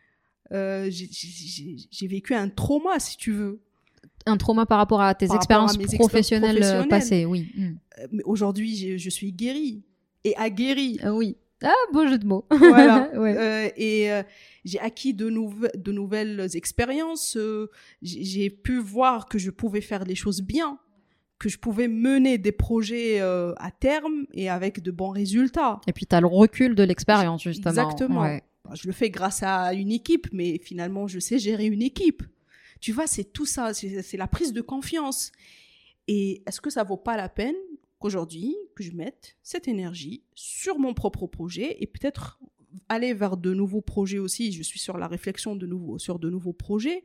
J'ai vécu un trauma, si tu veux. Un trauma par rapport à tes expériences professionnelles passées, oui. Mais aujourd'hui, je suis guérie et aguerrie. Oui. Ah, beau jeu de mots. Voilà. Ouais. J'ai acquis de nouvelles expériences. J'ai pu voir que je pouvais faire les choses bien, que je pouvais mener des projets à terme et avec de bons résultats. Et puis, tu as le recul de l'expérience, justement. Exactement. Ouais. Je le fais grâce à une équipe, mais finalement, je sais gérer une équipe. Tu vois, c'est tout ça, c'est la prise de confiance. Et est-ce que ça vaut pas la peine qu'aujourd'hui, que je mette cette énergie sur mon propre projet et peut-être aller vers de nouveaux projets aussi. Je suis sur la réflexion sur de nouveaux projets.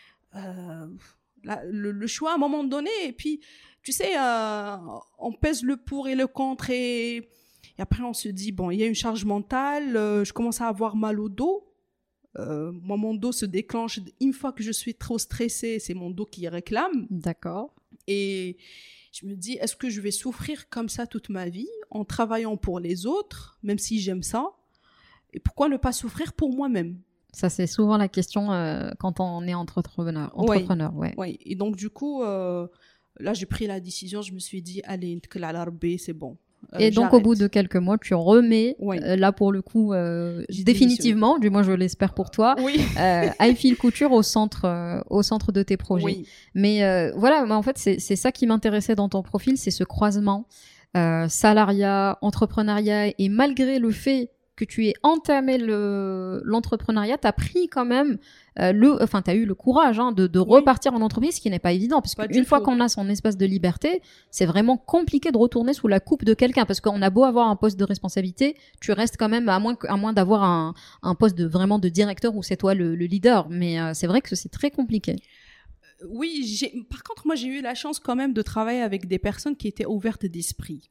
Le choix à un moment donné, et puis, tu sais, on pèse le pour et le contre et après, on se dit, bon, il y a une charge mentale, je commence à avoir mal au dos. Moi, mon dos se déclenche une fois que je suis trop stressée, c'est mon dos qui réclame. D'accord. Et je me dis, est-ce que je vais souffrir comme ça toute ma vie, en travaillant pour les autres, même si j'aime ça? Et pourquoi ne pas souffrir pour moi-même? Ça, c'est souvent la question quand on est entrepreneur. Oui. Et donc, du coup, là, j'ai pris la décision, je me suis dit, allez, c'est bon. Et donc, au bout de quelques mois, tu remets, là pour le coup, définitivement, du moins je l'espère pour toi, I Feel Couture au centre de tes projets. Oui. Mais voilà, en fait, c'est ça qui m'intéressait dans ton profil, c'est ce croisement salariat, entrepreneuriat, et malgré le fait que tu aies entamé l'entrepreneuriat, t'as pris quand même t'as eu le courage de repartir en entreprise, ce qui n'est pas évident, parce qu'une fois qu'on a son espace de liberté, c'est vraiment compliqué de retourner sous la coupe de quelqu'un, parce qu'on a beau avoir un poste de responsabilité, tu restes quand même, à moins d'avoir un poste vraiment de directeur où c'est toi le leader, mais c'est vrai que c'est très compliqué. Oui, par contre, moi, j'ai eu la chance quand même de travailler avec des personnes qui étaient ouvertes d'esprit.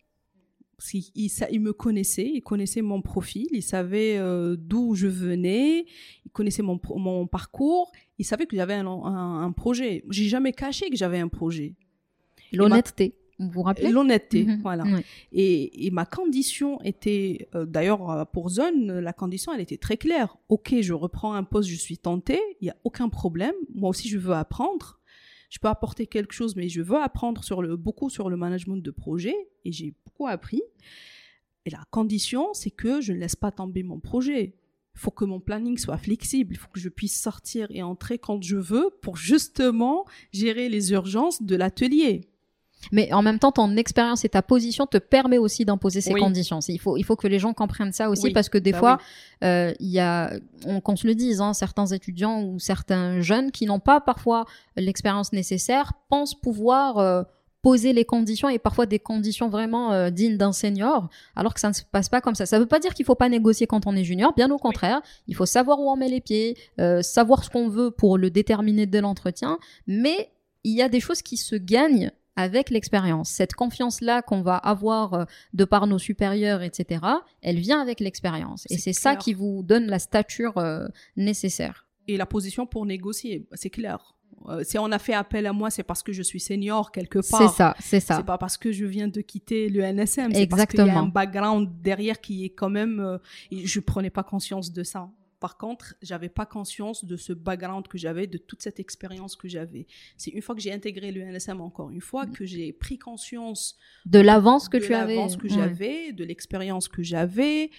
Ils me connaissaient, ils connaissaient mon profil, ils savaient d'où je venais, ils connaissaient mon parcours, ils savaient que j'avais un projet. J'ai jamais caché que j'avais un projet. L'honnêteté, vous vous rappelez ? L'honnêteté, voilà. Ouais. Et ma condition était, d'ailleurs pour Zone, la condition elle était très claire. Ok, je reprends un poste, je suis tentée, il n'y a aucun problème. Moi aussi je veux apprendre. Je peux apporter quelque chose, mais je veux apprendre beaucoup sur le management de projet, et j'ai beaucoup appris. Et la condition, c'est que je ne laisse pas tomber mon projet. Il faut que mon planning soit flexible, il faut que je puisse sortir et entrer quand je veux pour justement gérer les urgences de l'atelier. Mais en même temps, ton expérience et ta position te permet aussi d'imposer ces conditions. Il faut que les gens comprennent ça aussi, parce que des fois, il y a, qu'on se le dise, certains étudiants ou certains jeunes qui n'ont pas parfois l'expérience nécessaire pensent pouvoir poser les conditions, et parfois des conditions vraiment dignes d'un senior, alors que ça ne se passe pas comme ça. Ça ne veut pas dire qu'il ne faut pas négocier quand on est junior, bien au contraire. Il faut savoir où on met les pieds, savoir ce qu'on veut pour le déterminer dès l'entretien, mais il y a des choses qui se gagnent avec l'expérience. Cette confiance-là qu'on va avoir de par nos supérieurs, etc., elle vient avec l'expérience. Et c'est ça qui vous donne la stature nécessaire. Et la position pour négocier, c'est clair. Si on a fait appel à moi, c'est parce que je suis senior quelque part. C'est ça. C'est pas parce que je viens de quitter le NSM. C'est Exactement. parce qu'il y a un background derrière qui est quand même... je prenais pas conscience de ça. Par contre, j'avais pas conscience de ce background que j'avais, de toute cette expérience que j'avais. C'est une fois que j'ai intégré le NSM, encore une fois, que j'ai pris conscience de l'avance que j'avais, de l'expérience que j'avais.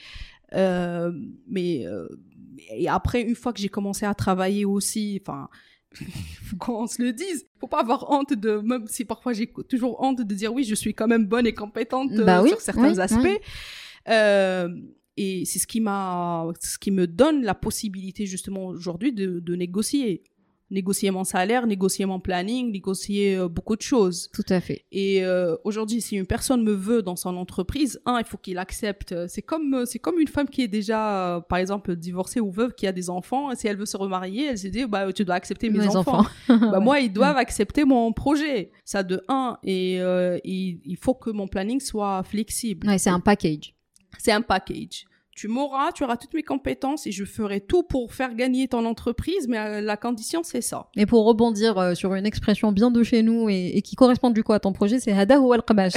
Et après, une fois que j'ai commencé à travailler aussi, enfin, faut qu'on se le dise. Faut pas avoir honte même si parfois j'ai toujours honte de dire oui, je suis quand même bonne et compétente sur certains aspects. Et c'est ce qui me donne la possibilité justement aujourd'hui de négocier. Négocier mon salaire, négocier mon planning, négocier beaucoup de choses. Tout à fait. Et aujourd'hui, si une personne me veut dans son entreprise, il faut qu'il accepte. C'est comme une femme qui est déjà, par exemple, divorcée ou veuve, qui a des enfants. Si elle veut se remarier, elle se dit, tu dois accepter mes enfants. Moi, ils doivent accepter mon projet. Ça de un. Et il faut que mon planning soit flexible. Ouais, c'est un package. C'est un package. Tu auras toutes mes compétences et je ferai tout pour faire gagner ton entreprise, mais la condition, c'est ça. Et pour rebondir sur une expression bien de chez nous et qui correspond du coup à ton projet, c'est hada ou al-qamash.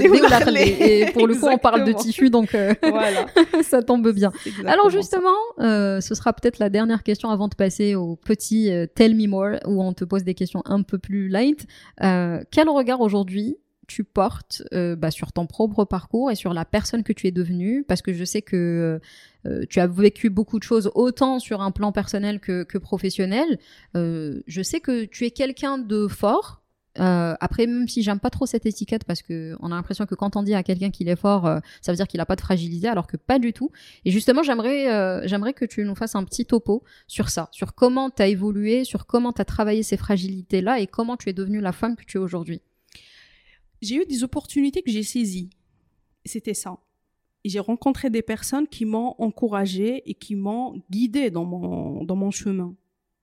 Et pour le coup, on parle de tissu, donc voilà. Ça tombe bien. Alors justement, ce sera peut-être la dernière question avant de passer au petit Tell Me More, où on te pose des questions un peu plus light. Quel regard aujourd'hui tu portes sur ton propre parcours et sur la personne que tu es devenue, parce que je sais que tu as vécu beaucoup de choses autant sur un plan personnel que professionnel. Je sais que tu es quelqu'un de fort. Après, même si j'aime pas trop cette étiquette, parce que on a l'impression que quand on dit à quelqu'un qu'il est fort, ça veut dire qu'il a pas de fragilité, alors que pas du tout. Et justement, j'aimerais que tu nous fasses un petit topo sur ça, sur comment tu as évolué, sur comment tu as travaillé ces fragilités-là et comment tu es devenue la femme que tu es aujourd'hui. J'ai eu des opportunités que j'ai saisies. C'était ça. Et j'ai rencontré des personnes qui m'ont encouragée et qui m'ont guidée dans mon chemin.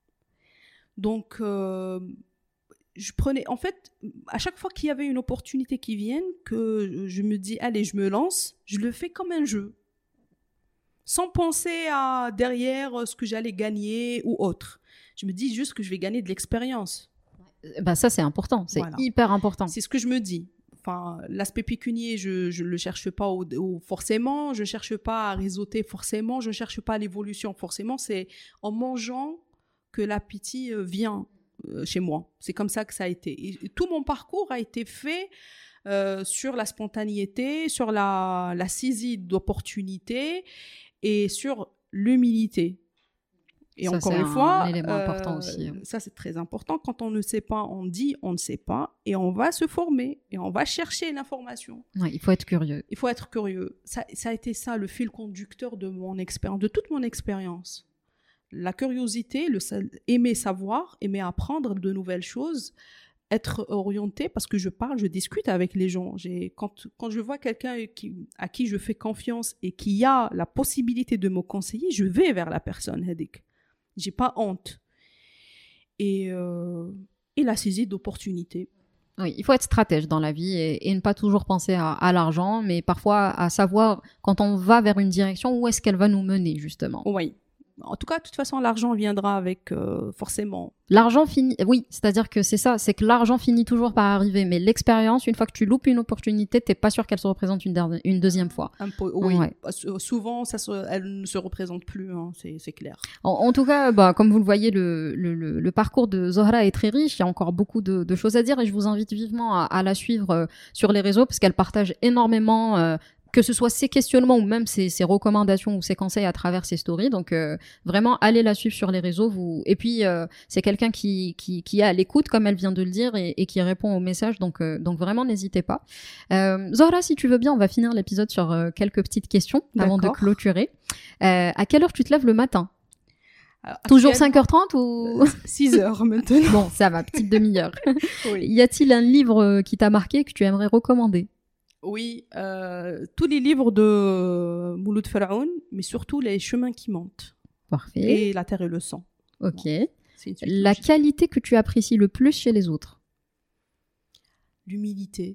Donc, je prenais... En fait, à chaque fois qu'il y avait une opportunité qui vient, que je me dis, allez, je me lance, je le fais comme un jeu. Sans penser à derrière ce que j'allais gagner ou autre. Je me dis juste que je vais gagner de l'expérience. Ça, c'est important. C'est hyper important. C'est ce que je me dis. Enfin, l'aspect pécunier, je le cherche pas forcément. Je cherche pas à réseauter forcément. Je cherche pas l'évolution forcément. C'est en mangeant que l'appétit vient chez moi. C'est comme ça que ça a été. Et tout mon parcours a été fait sur la spontanéité, sur la saisie d'opportunités et sur l'humilité. Et ça, encore une fois, un élément important aussi. Ça c'est très important. Quand on ne sait pas, on dit on ne sait pas et on va se former et on va chercher l'information. Ouais, il faut être curieux. Il faut être curieux. Ça a été ça le fil conducteur de mon expérience, de toute mon expérience. La curiosité, aimer savoir, aimer apprendre de nouvelles choses, être orienté parce que je discute avec les gens. Quand je vois quelqu'un à qui je fais confiance et qui a la possibilité de me conseiller, je vais vers la personne, Hadik. J'ai pas honte. Et la saisie d'opportunités. Oui, il faut être stratège dans la vie et ne pas toujours penser à l'argent, mais parfois à savoir quand on va vers une direction, où est-ce qu'elle va nous mener, justement. Oui. En tout cas, de toute façon, l'argent viendra avec forcément. L'argent finit, oui, c'est-à-dire que c'est ça, c'est que l'argent finit toujours par arriver, mais l'expérience, une fois que tu loupes une opportunité, t'es pas sûr qu'elle se représente une deuxième fois. Oui, ouais. Souvent, elle ne se représente plus, hein, c'est clair. En tout cas, comme vous le voyez, le parcours de Zohra est très riche, il y a encore beaucoup de choses à dire et je vous invite vivement à la suivre sur les réseaux parce qu'elle partage énormément que ce soit ses questionnements ou même ses recommandations ou ses conseils à travers ses stories. Donc vraiment, allez la suivre sur les réseaux. Et puis, c'est quelqu'un qui est à l'écoute, comme elle vient de le dire, et qui répond aux messages. Donc vraiment, n'hésitez pas. Zohra, si tu veux bien, on va finir l'épisode sur quelques petites questions avant de clôturer. À quelle heure tu te lèves le matin ? Toujours 5h30 ou 6h maintenant. Bon, ça va, petite demi-heure. Oui. Y a-t-il un livre qui t'a marqué que tu aimerais recommander ? Oui, tous les livres de Mouloud Faraoun, mais surtout Les chemins qui montent. Parfait. Et La terre et le sang. Ok. Bon, la qualité que tu apprécies le plus chez les autres ? L'humilité.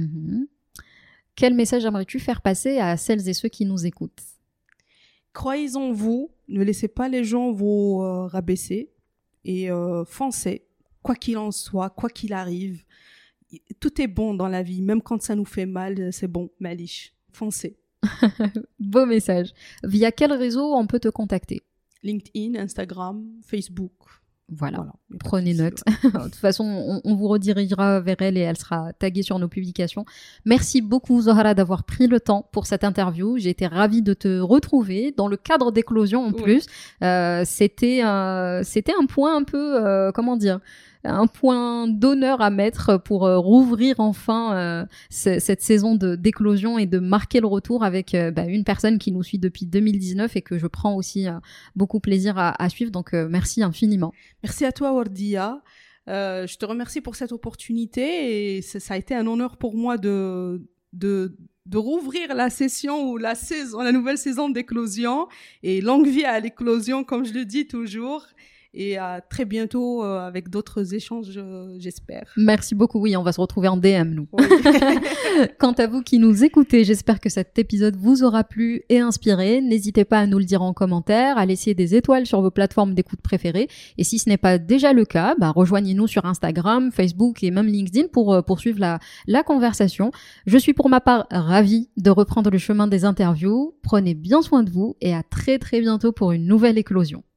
Quel message aimerais-tu faire passer à celles et ceux qui nous écoutent ? Croyez en vous, ne laissez pas les gens vous rabaisser et foncez, quoi qu'il en soit, quoi qu'il arrive. Tout est bon dans la vie, même quand ça nous fait mal, c'est bon, malish, foncez. Beau message. Via quel réseau on peut te contacter ? LinkedIn, Instagram, Facebook. Voilà. Prenez note. De toute façon, on vous redirigera vers elle et elle sera taguée sur nos publications. Merci beaucoup Zohra d'avoir pris le temps pour cette interview. J'ai été ravie de te retrouver dans le cadre d'Éclosion en plus. C'était un point un peu, comment dire, un point d'honneur à mettre pour rouvrir enfin cette saison d'éclosion et de marquer le retour avec une personne qui nous suit depuis 2019 et que je prends aussi beaucoup plaisir à suivre. Donc, merci infiniment. Merci à toi, Wardia. Je te remercie pour cette opportunité et ça a été un honneur pour moi de rouvrir la session ou la nouvelle saison d'éclosion, et longue vie à l'éclosion, comme je le dis toujours. Et à très bientôt avec d'autres échanges, j'espère. Merci beaucoup. Oui, on va se retrouver en DM, nous. Oui. Quant à vous qui nous écoutez, j'espère que cet épisode vous aura plu et inspiré. N'hésitez pas à nous le dire en commentaire, à laisser des étoiles sur vos plateformes d'écoute préférées. Et si ce n'est pas déjà le cas, rejoignez-nous sur Instagram, Facebook et même LinkedIn pour poursuivre la conversation. Je suis pour ma part ravie de reprendre le chemin des interviews. Prenez bien soin de vous et à très très bientôt pour une nouvelle éclosion.